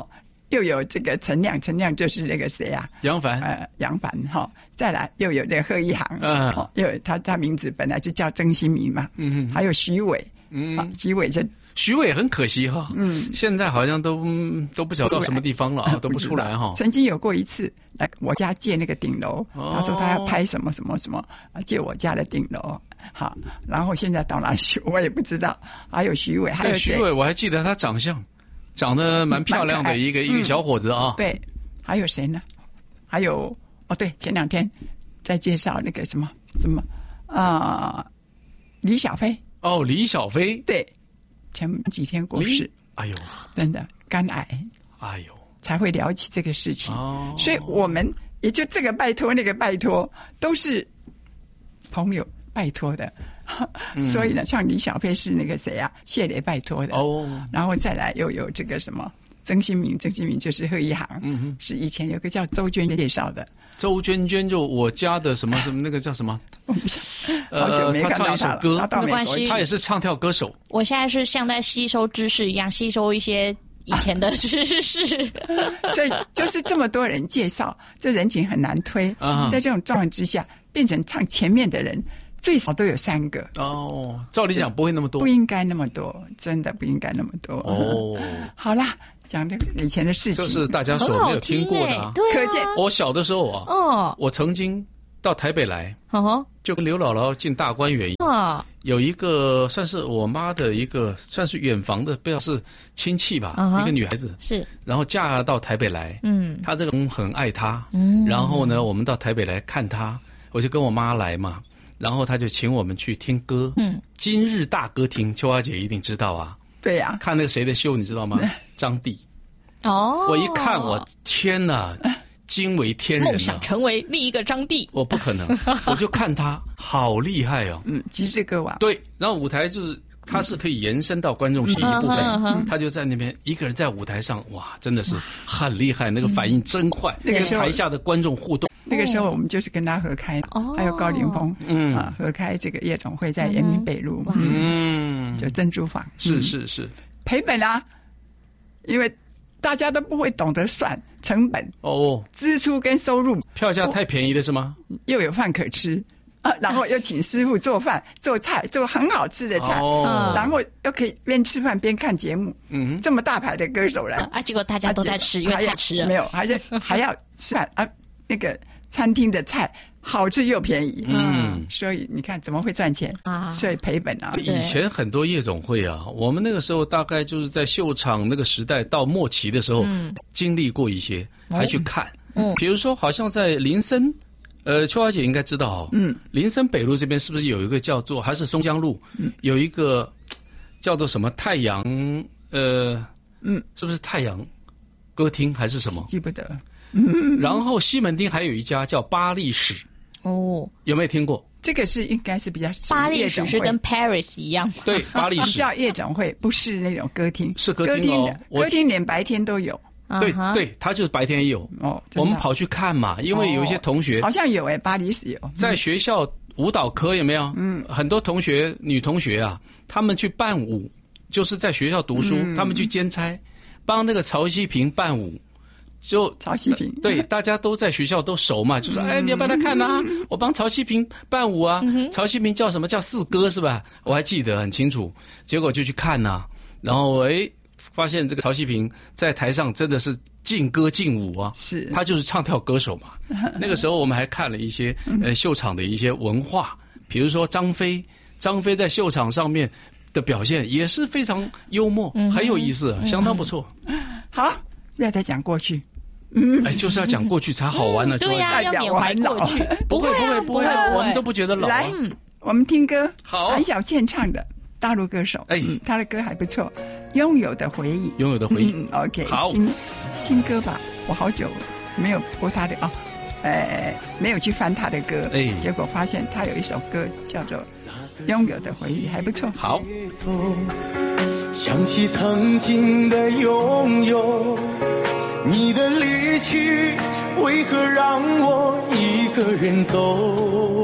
又有这个陈亮，陈亮就是那个谁啊？ 杨凡， 呃，杨凡哈、哦。再来又有那个贺一航， 嗯、 哦，又有他他名字本来就叫曾新民嘛， 嗯， 还有徐伟，嗯，啊、徐伟就徐伟很可惜哈、哦，嗯，现在好像都、嗯、都不晓得到什么地方了啊，都不出来哈、哦。 曾经有过一次来我家借那个顶楼，哦、他说他要拍什么什么什么，借我家的顶楼。好，然后现在到哪去我也不知道。还有徐伟，还有徐伟，我还记得他长相。长得蛮漂亮的一个一个小伙子啊、 嗯！对，还有谁呢？还有哦，对，前两天在介绍那个什么什么啊、呃，李小飞哦，李小飞， 对，前几天过世， 哎呦， 真的肝癌， 哎呦， 才会聊起这个事情。 哦， 所以我们也就这个拜托那个拜托，都是朋友拜托的。嗯、所以呢，像李小飞是那个谁啊，谢雷拜托的哦， 然后再来又有这个什么曾新民，曾新民就是贺一航，嗯哼，是以前有个叫周娟介绍的。 周娟娟就我家的什么什么那个叫什么？ 我不想，好久没看到他了。 呃、 没关系， 他也是唱跳歌手。 我现在是像在吸收知识一样，吸收一些以前的知识。 所以就是这么多人介绍，这人情很难推。啊、在这种状况之下，变成唱前面的人。最少都有三个哦，照理讲不会那么多， 不应该那么多，真的不应该那么多哦。好啦，讲这个以前的事情， 这是大家所没有听过的、啊。 对、啊， 可见我小的时候啊，哦，我曾经到台北来，哦，就跟刘姥姥进大观园，哦，有一个算是我妈的一个算是远房的，不知道是亲戚吧，哦、一个女孩子是， 然后嫁到台北来，嗯，她这个人很爱她， 嗯， 然后呢，我们到台北来看她，我就跟我妈来嘛。然后他就请我们去听歌，嗯，今日大歌厅，秋花姐一定知道啊， 对呀、啊， 看那个谁的秀，你知道吗？张帝， 哦， 我一看，我天哪，惊为天人、啊， 梦想成为另一个张帝， 我不可能，我就看他好厉害哦， 嗯，极致歌王， 对，然后舞台就是他是可以延伸到观众席一部分，嗯、他就在那边一个人在舞台上，哇，真的是很厉害，那个反应真快， 那个台下的观众互动。 那个时候我们就是跟他合开，哦、还有高凌风，嗯啊，合开这个夜总会在延平北路，嗯，就珍珠坊， 是是是， 赔本啊，因为大家都不会懂得算成本哦， 支出跟收入， 票价太便宜了是吗？ 又有饭可吃啊，然后又请师傅做饭做菜，做很好吃的菜，哦、然后又可以边吃饭边看节目，嗯，这么大牌的歌手来啊，结果大家都在吃，因为太吃了， 没有，还是还要吃饭啊，那个。餐厅的菜好吃又便宜，嗯，所以你看怎么会赚钱啊？所以赔本啊！ 以前很多夜总会啊，我们那个时候大概就是在秀场那个时代到末期的时候，嗯、经历过一些，还去看。嗯，比如说好像在林森，呃，秋花姐应该知道哦，嗯，林森北路这边是不是有一个叫做还是松江路，嗯、有一个叫做什么太阳，呃，嗯，是不是太阳歌厅还是什么？ 记不得。 嗯，然后西门町还有一家叫巴黎史哦， 有没有听过？ 这个是应该是比较巴黎史是跟 Paris 一样， 对，巴黎史叫夜总会，不是那种歌厅， 是歌厅哦， 歌厅连白天都有， 对对，它就是白天也有哦。我们跑去看嘛，因为有一些同学好像有哎，巴黎史有在学校舞蹈科有没有？嗯，很多同学女同学啊，他们去伴舞，就是在学校读书，他们去兼差帮那个曹希平伴舞。就曹希平对，大家都在学校都熟嘛，就说哎，你要帮他看啊，我帮曹希平伴舞啊。嗯、曹希平叫什么叫四哥是吧？我还记得很清楚。结果就去看呐、啊，然后哎，发现这个曹希平在台上真的是劲歌劲舞啊， 是他就是唱跳歌手嘛。那个时候我们还看了一些呃秀场的一些文化，比如说张飞，张飞在秀场上面的表现也是非常幽默，嗯、很有意思，嗯、相当不错。 好。不要再讲过去， 嗯，哎，就是要讲过去才好玩呢、啊。 嗯、对呀、啊，要缅怀过去， 不会不会不会，我们都不觉得老、啊。 来，我们听歌， 好， 韩小倩唱的大陆歌手，哎、嗯，他的歌还不错，《拥有的回忆》， 拥有的回忆、 嗯、，OK， 好， 新新歌吧，我好久没有播他的哦，呃，没有去翻他的歌，哎，结果发现他有一首歌叫做《拥有的回忆》，还不错， 好。 想起曾经的拥有，你的离去为何让我一个人走？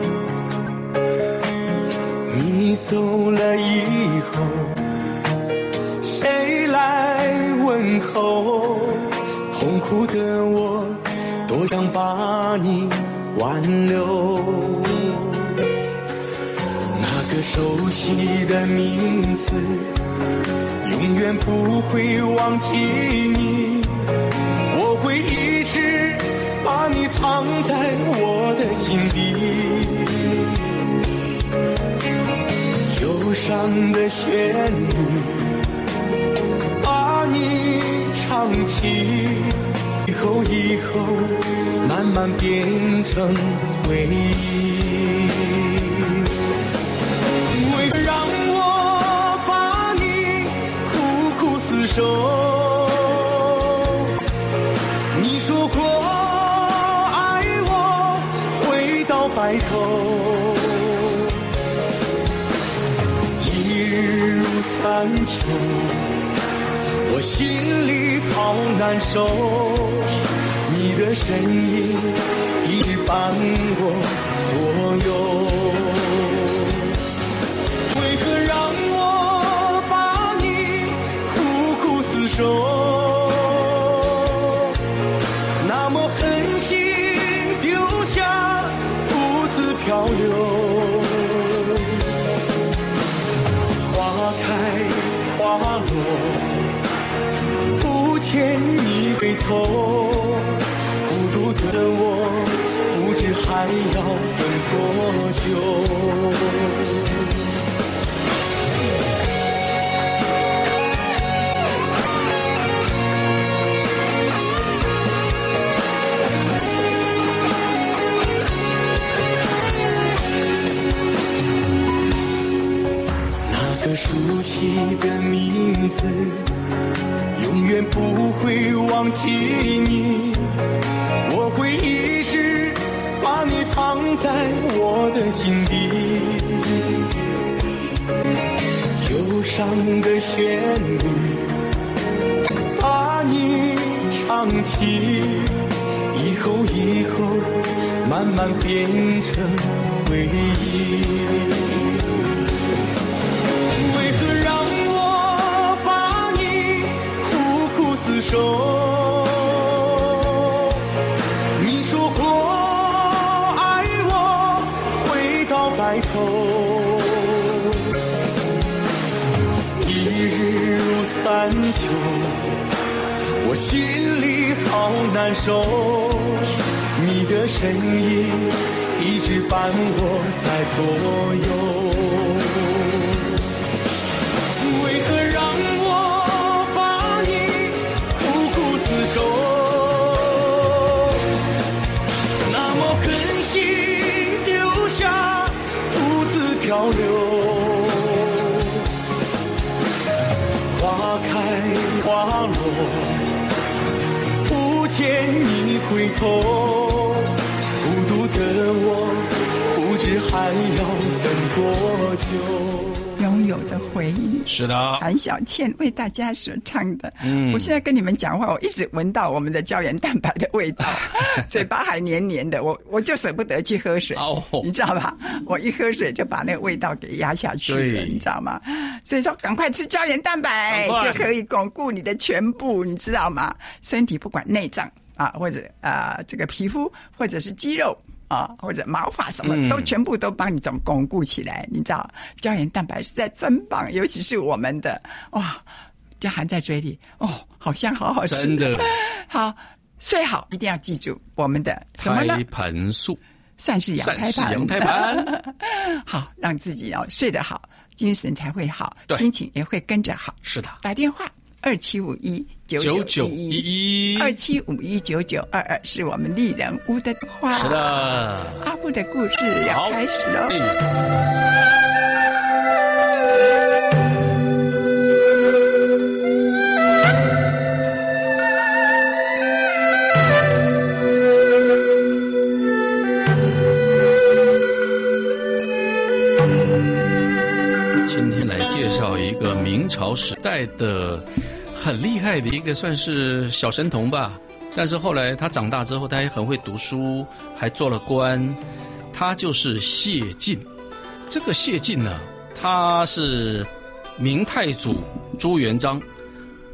你走了以后，谁来问候？ 苦的我多想把你挽留，那个熟悉的名字永远不会忘记你，我会一直把你藏在我的心底。忧伤的旋律把你唱起，以后以后慢慢变成回忆。为何让我把你苦苦厮守？你说过爱我回到白头，一日如三秋，我心里好难受，你的身影一直伴我左右。为何让我把你苦苦厮守？那么狠心丢下，独自漂流。花开花落，不见你回头，孤独的我不知还要等多久。那个熟悉的名字永远不会忘记你，我会一直把你藏在我的心底。忧伤的旋律把你唱起，以后以后慢慢变成回忆。为何让我把你苦苦厮守？你说过爱我回到白头，一日如三秋，我心里好难受，你的身影一直伴我在左右。为何让我把你苦苦厮守？那么狠心丢下，独自漂流。花开花落，不见你回头，孤独的我不知还要等多久。 拥有的回忆， 是的， 韩小倩为大家所唱的。 嗯， 我现在跟你们讲话，我一直闻到我们的胶原蛋白的味道，嘴巴还黏黏的，我我就舍不得去喝水， 哦， 你知道吧？我一喝水就把那个味道给压下去了，你知道吗？所以说，赶快吃胶原蛋白就可以巩固你的全部，你知道吗？身体不管内脏啊，或者啊、呃、这个皮肤，或者是肌肉。啊，或者毛发什么都全部都帮你总巩固起来，嗯、你知道胶原蛋白实在真棒，尤其是我们的哇，这含在嘴里哦，好香，好好吃， 真的好。睡好一定要记住我们的什么呢？ 胎盘素， 善是阳胎盘， 善是阳胎盘好，让自己要睡得好，精神才会好，心情也会跟着好。 是的， 打电话。二七五一九九一一，二七五一九九二二是我们丽人屋的话。 是的， 阿布的故事要开始喽。 今天来介绍一个明朝时代的很厉害的一个算是小神童吧，但是后来他长大之后，他也很会读书，还做了官。他就是谢晋。这个谢晋呢，他是明太祖朱元璋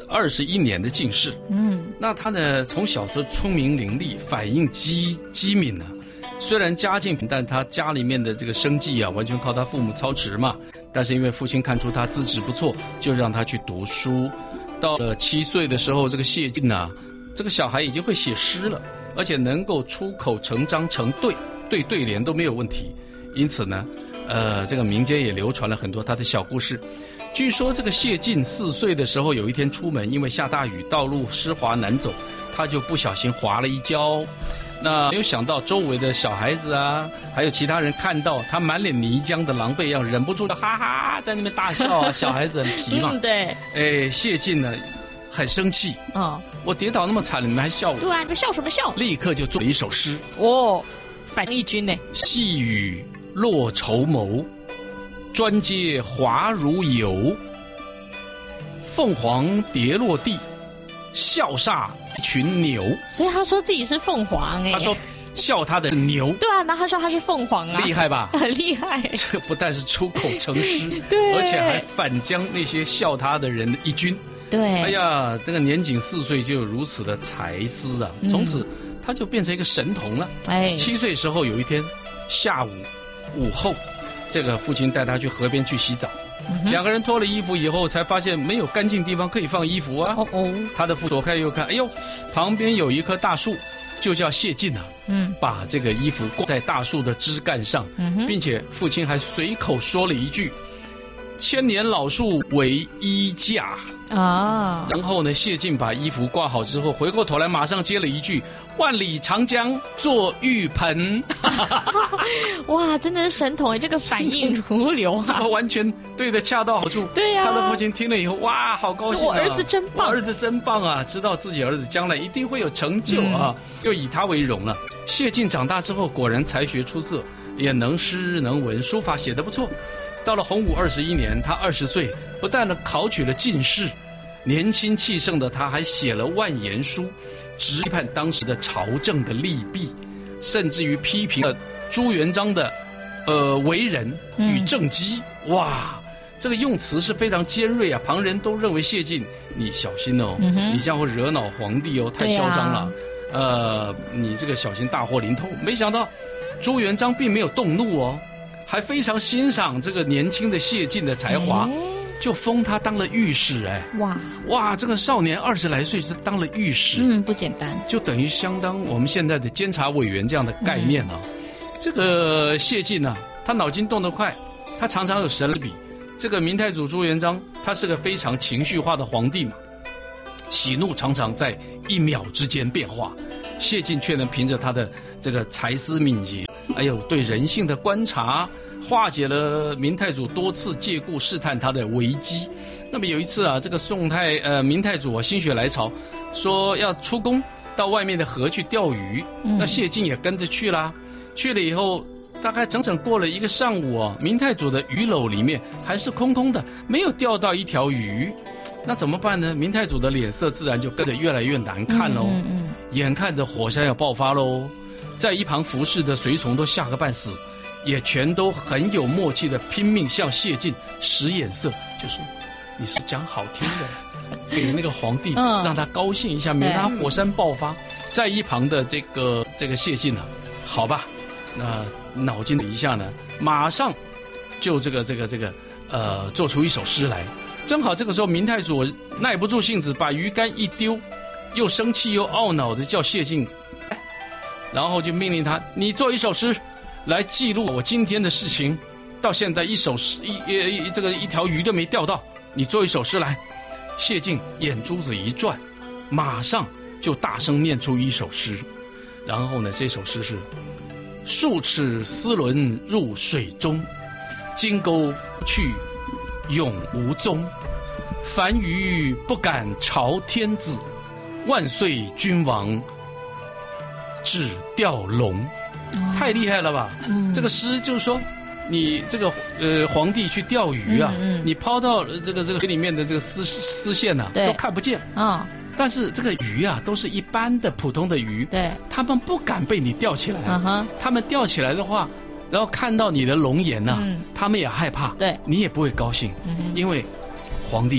二十一年的进士。 嗯， 那他呢，从小就聪明伶俐，反应机机敏呢、啊。虽然家境，但他家里面的这个生计啊，完全靠他父母操持嘛。但是因为父亲看出他资质不错，就让他去读书。到了七岁的时候，这个谢晋啊，这个小孩已经会写诗了，而且能够出口成章成对，对对联都没有问题。因此呢，呃，这个民间也流传了很多他的小故事。据说这个谢晋四岁的时候，有一天出门，因为下大雨，道路湿滑难走，他就不小心滑了一跤。那没有想到周围的小孩子啊，还有其他人看到他满脸泥浆的狼狈样，忍不住的哈哈在那边大笑啊。小孩子很皮嘛， 嗯、对。 哎，谢晋呢很生气， 哦， 我跌倒那么惨了，你们还笑我？ 对啊，你们笑什么笑？ 立刻就做了一首诗。 哦，反义军呢？ 细雨落绸缪，砖阶滑如油。凤凰跌落地，笑煞一群牛。 所以他说自己是凤凰哎。 他说笑他的牛。 对啊，然后他说他是凤凰啊， 厉害吧？ 很厉害。 这不但是出口成诗， 对， 而且还反将那些笑他的人一军。 对， 哎呀，这个年仅四岁就有如此的才思啊！从此他就变成一个神童了。哎，七岁时候有一天下午午后，这个父亲带他去河边去洗澡。嗯、两个人脱了衣服以后，才发现没有干净地方可以放衣服啊！哦哦，他的父左看右看，哎呦，旁边有一棵大树，就叫谢晋啊。嗯，把这个衣服挂在大树的枝干上，嗯、并且父亲还随口说了一句：“千年老树为衣架。”啊，然后呢，谢晋把衣服挂好之后，回过头来马上接了一句：“万里长江做浴盆。” 哇，真的是神童哎！这个反应如流啊， 这么完全对的恰到好处。 对呀、啊， 他的父亲听了以后，哇，好高兴、啊！ 我儿子真棒， 我儿子真棒啊！知道自己儿子将来一定会有成就啊，嗯、就以他为荣了。谢晋长大之后，果然才学出色，也能诗能文，书法写得不错。到了洪武二十一年，他二十岁，不但呢考取了进士，年轻气盛的他还写了万言书，直批判当时的朝政的利弊，甚至于批评了朱元璋的呃为人与政绩。嗯、哇，这个用词是非常尖锐啊！旁人都认为谢晋你小心哦，嗯、你这样会惹恼皇帝哦，太嚣张了。呃，你这个小心大祸临头。没想到朱元璋并没有动怒哦。还非常欣赏这个年轻的谢晋的才华，就封他当了御史。哎，哇哇，这个少年二十来岁就当了御史， 嗯，不简单， 就等于相当我们现在的监察委员这样的概念啊。嗯、这个谢晋呢、啊，他脑筋动得快，他常常有神笔。这个明太祖朱元璋，他是个非常情绪化的皇帝嘛，喜怒常常在一秒之间变化。谢晋却能凭着他的这个才思敏捷，还有对人性的观察，化解了明太祖多次借故试探他的危机。那么有一次啊，这个宋太呃明太祖啊心血来潮，说要出宫到外面的河去钓鱼，嗯、那谢晋也跟着去啦。去了以后，大概整整过了一个上午啊，明太祖的鱼篓里面还是空空的，没有钓到一条鱼。那怎么办呢？明太祖的脸色自然就跟着越来越难看喽。嗯嗯嗯、眼看着火山要爆发喽，在一旁服侍的随从都吓个半死，也全都很有默契的拼命向谢晋使眼色，就说你是讲好听的，给那个皇帝让他高兴一下，免得他火山爆发。在一旁的这个这个谢晋呢、啊，好吧，那脑筋的一下呢，马上就这个这个这个呃，做出一首诗来。正好这个时候，明太祖耐不住性子，把鱼竿一丢，又生气又懊恼的叫谢晋，然后就命令他：你做一首诗来记录我今天的事情。到现在一首诗一一这个一条鱼都没钓到，你做一首诗来。谢晋眼珠子一转，马上就大声念出一首诗。然后呢，这首诗是：数尺丝纶入水中，金钩不去永无踪。凡鱼不敢朝天子，万岁君王只钓龙。哦、太厉害了吧！嗯、这个诗就是说，你这个呃皇帝去钓鱼啊，嗯嗯、你抛到这个这个水里面的这个丝丝线呐、啊，都看不见啊。哦、但是这个鱼啊，都是一般的普通的鱼，对，他们不敢被你钓起来。Uh-huh、他们钓起来的话，然后看到你的龙颜呐、啊，嗯、他们也害怕，对，你也不会高兴，嗯、因为皇帝呀、啊，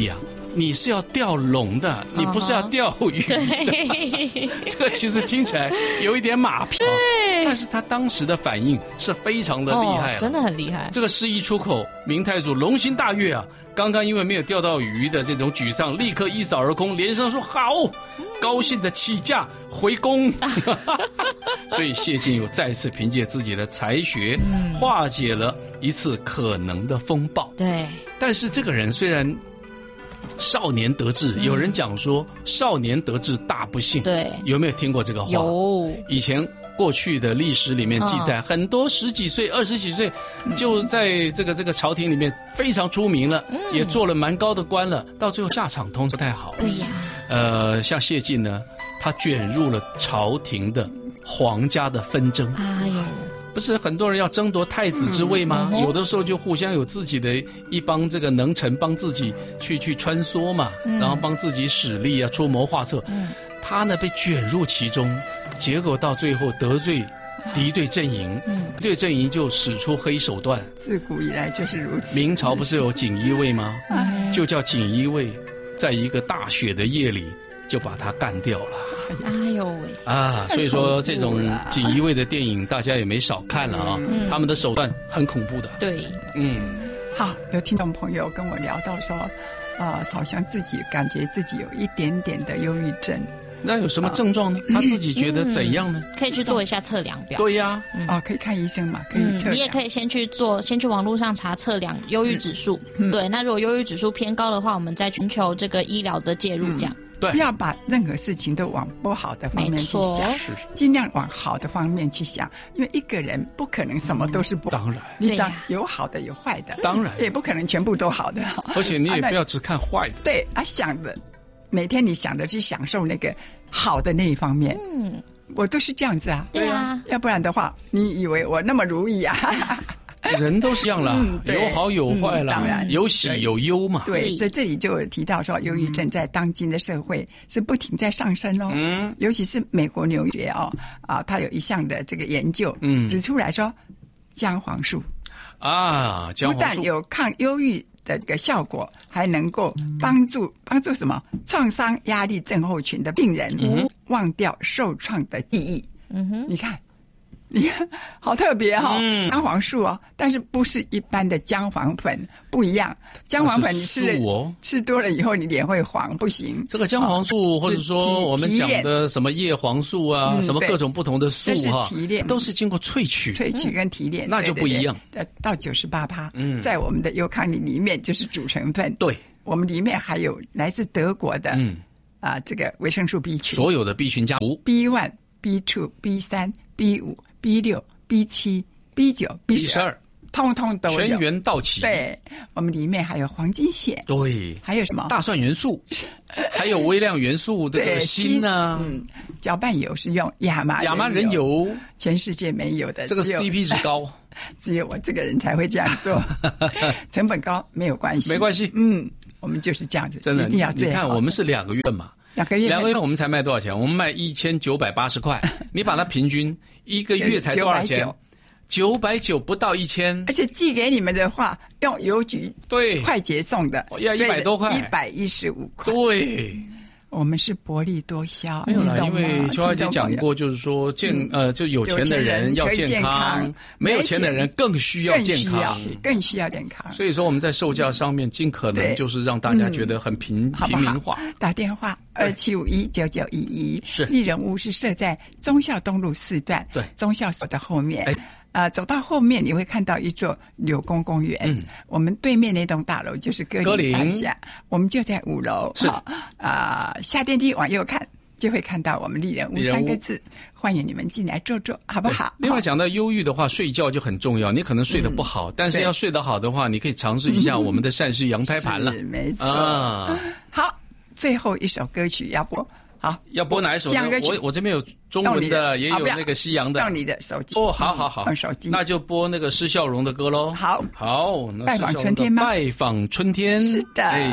你是要钓龙的，你不是要钓鱼的。 对， 这个其实听起来有一点马屁， 对， 但是他当时的反应是非常的厉害、啊哦，真的很厉害。 这个示意出口，明太祖龙心大悦啊！刚刚因为没有钓到鱼的这种沮丧，立刻一扫而空，连声说好，高兴的起驾回宫。所以谢晋又再次凭借自己的才学，嗯、化解了一次可能的风暴。 对， 但是这个人虽然少年得志，嗯、有人讲说少年得志大不幸。 对， 有没有听过这个话？ 有， 以前。过去的历史里面记载，很多十几岁、二十几岁就在这个这个朝廷里面非常出名了，也做了蛮高的官了，到最后下场通常不太好。 对呀， 呃，像谢晋呢，他卷入了朝廷的皇家的纷争。 哎呦， 不是很多人要争夺太子之位吗？有的时候就互相有自己的一帮这个能臣帮自己去去穿梭嘛，然后帮自己使力啊，出谋划策。他呢被卷入其中。结果到最后得罪敌对阵营，嗯，敌对阵营就使出黑手段。 自古以来就是如此。 明朝不是有锦衣卫吗？ 嗯、 就叫锦衣卫，在一个大雪的夜里就把他干掉了。 哎呦喂！ 啊，所以说这种锦衣卫的电影大家也没少看了啊，嗯、他们的手段很恐怖的。 对， 嗯， 好，有听众朋友跟我聊到说，啊、呃，好像自己感觉自己有一点点的忧郁症。 那有什么症状呢？哦、他自己觉得怎样呢？ 嗯、可以去做一下测量表。 对呀、啊， 嗯、哦，可以看医生嘛，可以测量、嗯。 你也可以先去做，先去网络上查测量忧郁指数。嗯、对，那如果忧郁指数偏高的话，我们再寻求这个医疗的介入，这样。 嗯、对，不要把任何事情都往不好的方面去想，尽量往好的方面去想，因为一个人不可能什么都是不好。 当然， 你想有好的有坏的， 当然也不可能全部都好的。 而且你也不要只看坏的。 对啊，想的每天你想着去享受那个。好的那一方面，嗯，我都是这样子啊， 对啊， 要不然的话，你以为我那么如意啊？ 人都是一样啦，嗯、有好有坏啦， 嗯、当然有喜有忧嘛。 对，所以这里就有提到说，忧郁症在当今的社会是不停在上升哦。嗯，尤其是美国纽约哦，啊，它有一项的这个研究，嗯，指出来说，姜黄素啊，姜黄素不但有抗忧郁的这个效果，还能够帮助帮助什么创伤压力症候群的病人、嗯、忘掉受创的记忆。嗯哼，你看，你看，好特别哈、哦！嗯、姜黄素哦，但是不是一般的姜黄粉，不一样。姜黄粉你吃了、哦、吃多了以后，你脸会黄，不行。 这个姜黄素，哦、或者说我们讲的什么叶黄素啊，嗯、什么各种不同的素哈， 提炼都是经过萃取、 萃取跟提炼， 嗯、那就不一样。 对对对到九十八趴，嗯，在我们的优康里里面就是主成分。 对， 我们里面还有来自德国的，嗯啊，这个维生素 B 群， 所有的 B 群加 B 一、B 二、B 三、B 五。B 六、B 七、B 九、B 十二，通通都有， 全员到齐。 对，我们里面还有黄金蟹， 对， 还有什么大蒜元素，还有微量元素这个锌啊。 嗯，搅拌油是用亚麻亚麻仁油， 全世界没有的， 这个 C P 值高， 只有我这个人才会这样做。成本高没有关系， 没关系。 嗯，我们就是这样子， 真的， 一定要最好。 你看，我们是两个月嘛。 两个月， 两个月我们才卖多少钱？我们卖一千九百八十块，你把它平均一个月才多少钱？九百九不到一千， 而且寄给你们的话，用邮局对快捷送的， 要一百多块， 一百一十五块。 对， 我们是薄利多销， 没有啦，因为秋华姐讲过，就是说健、嗯、呃，就有钱的人要健康，没有钱的人更需要健康， 更需要健康。 所以说我们在售价上面尽可能就是让大家觉得很平、嗯、平民化。 打电话二七五一九九一一， 是丽人屋是设在忠孝东路四段， 对， 忠孝所的后面。哎呃，走到后面你会看到一座柳公公园，嗯，我们对面那栋大楼就是歌林大厦，我们就在五楼， 是啊、呃，下电梯往右看就会看到我们丽人屋三个字，欢迎你们进来坐坐，好不好？ 另外讲到忧郁的话，睡觉就很重要，你可能睡得不好，嗯、但是要睡得好的话，你可以尝试一下我们的善事阳胎盘了， 是没错啊。 好，最后一首歌曲要播。好， 要播哪一首呢？我我这边有中文的，也有那个西洋的。 到你的手机哦，好好好， 放手机， 那就播那个施孝荣的歌喽。 好， 好，那拜访春天吗？ 拜访春天， 是的。 哎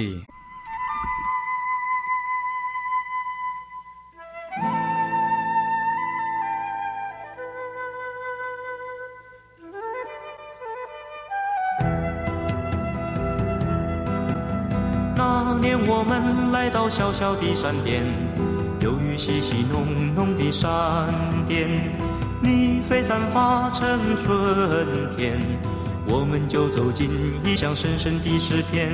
那那年我们来到小小的山巅，有雨淅淅浓浓的闪电，你飞散发成春天，我们就走进一项深深的诗篇。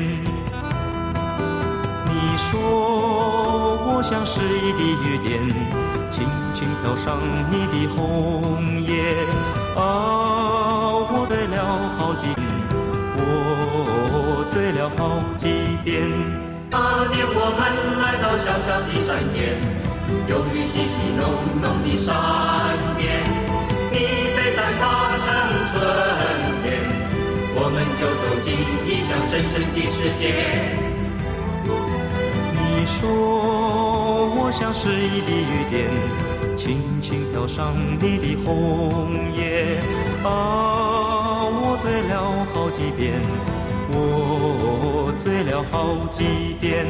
你说我像诗意的雨点，轻轻飘上你的红叶，啊，我醉了好几遍，我醉了好几遍。那年我们来到小小的山巅，有雨淅淅浓浓的闪电，你飞散发成春天，我们就走进一项深深的诗篇。你说我像诗意的雨点，轻轻飘上你的红叶，啊，我醉了好几遍，我醉了好几遍。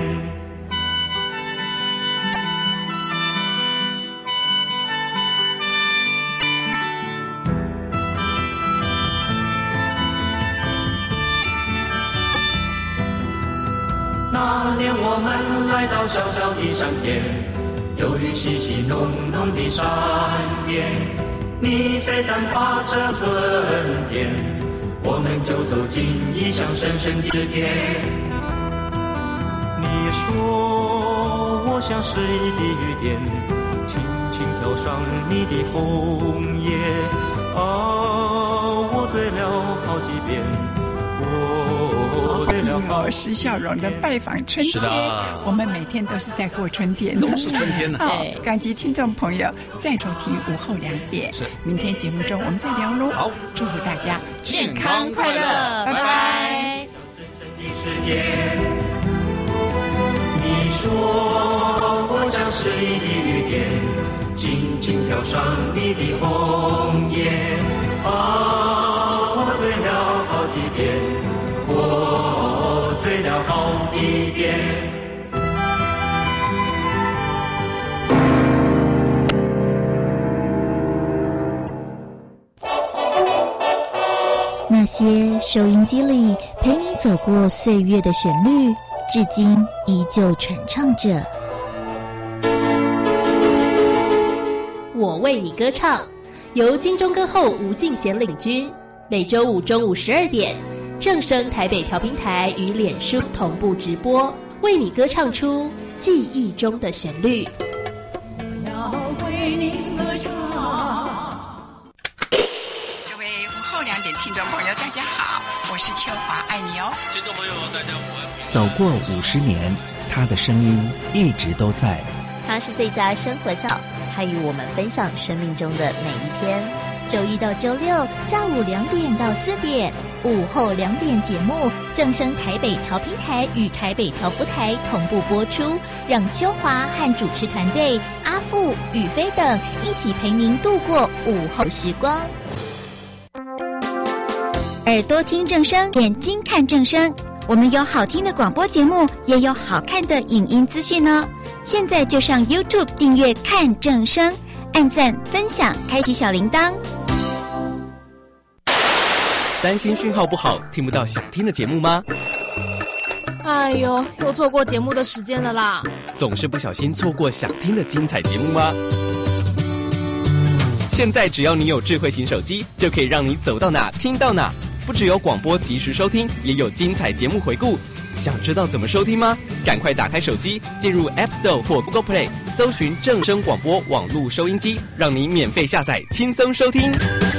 那年我们来到小小的山巅，有雨淅淅浓浓的闪电，你飞散发成春天，我们就走进一项深深的诗篇。你说我像诗意的雨点，轻轻飘上你的红叶，啊，我醉了好几遍，我醉了好几遍。 施孝荣的拜访春天， 是的， 我们每天都是在过春天， 都是春天呢。 好，感激听众朋友再收听午后两点。 是， 明天节目中我们再聊喽。 好， 祝福大家健康快乐，拜拜。 你说我像诗意的雨点，轻轻飘上你的红叶，啊，我醉了好几遍，我醉了好几遍。 那些收音机里陪你走过岁月的旋律，至今依旧传唱着。 我为你歌唱，由金钟歌后吴敬贤领军，每周五中午十二点，正声台北调频台与脸书同步直播，为你歌唱出记忆中的旋律。 我要为你歌唱。 各位午后两点听众朋友，大家好，我是秋华，爱你哦。 听众朋友，大家午安。 走过五十年，他的声音一直都在。 他是最佳生活笑，还与我们分享生命中的每一天。 周一到周六下午两点到四点，午后两点节目，正声台北调频台与台北调布台同步播出，让秋华和主持团队阿富、宇飞等一起陪您度过午后时光。 耳朵听正声，眼睛看正声。我们有好听的广播节目，也有好看的影音资讯呢。现在就上 YouTube 订阅看正声，按赞、分享，开启小铃铛。 担心讯号不好，听不到想听的节目吗？ 哎呦，又错过节目的时间了啦！ 总是不小心错过想听的精彩节目吗？现在只要你有智慧型手机，就可以让你走到哪听到哪。不只有广播及时收听，也有精彩节目回顾。想知道怎么收听吗？赶快打开手机，进入 App Store 或 Google Play， 搜寻正声广播网络收音机，让你免费下载，轻松收听。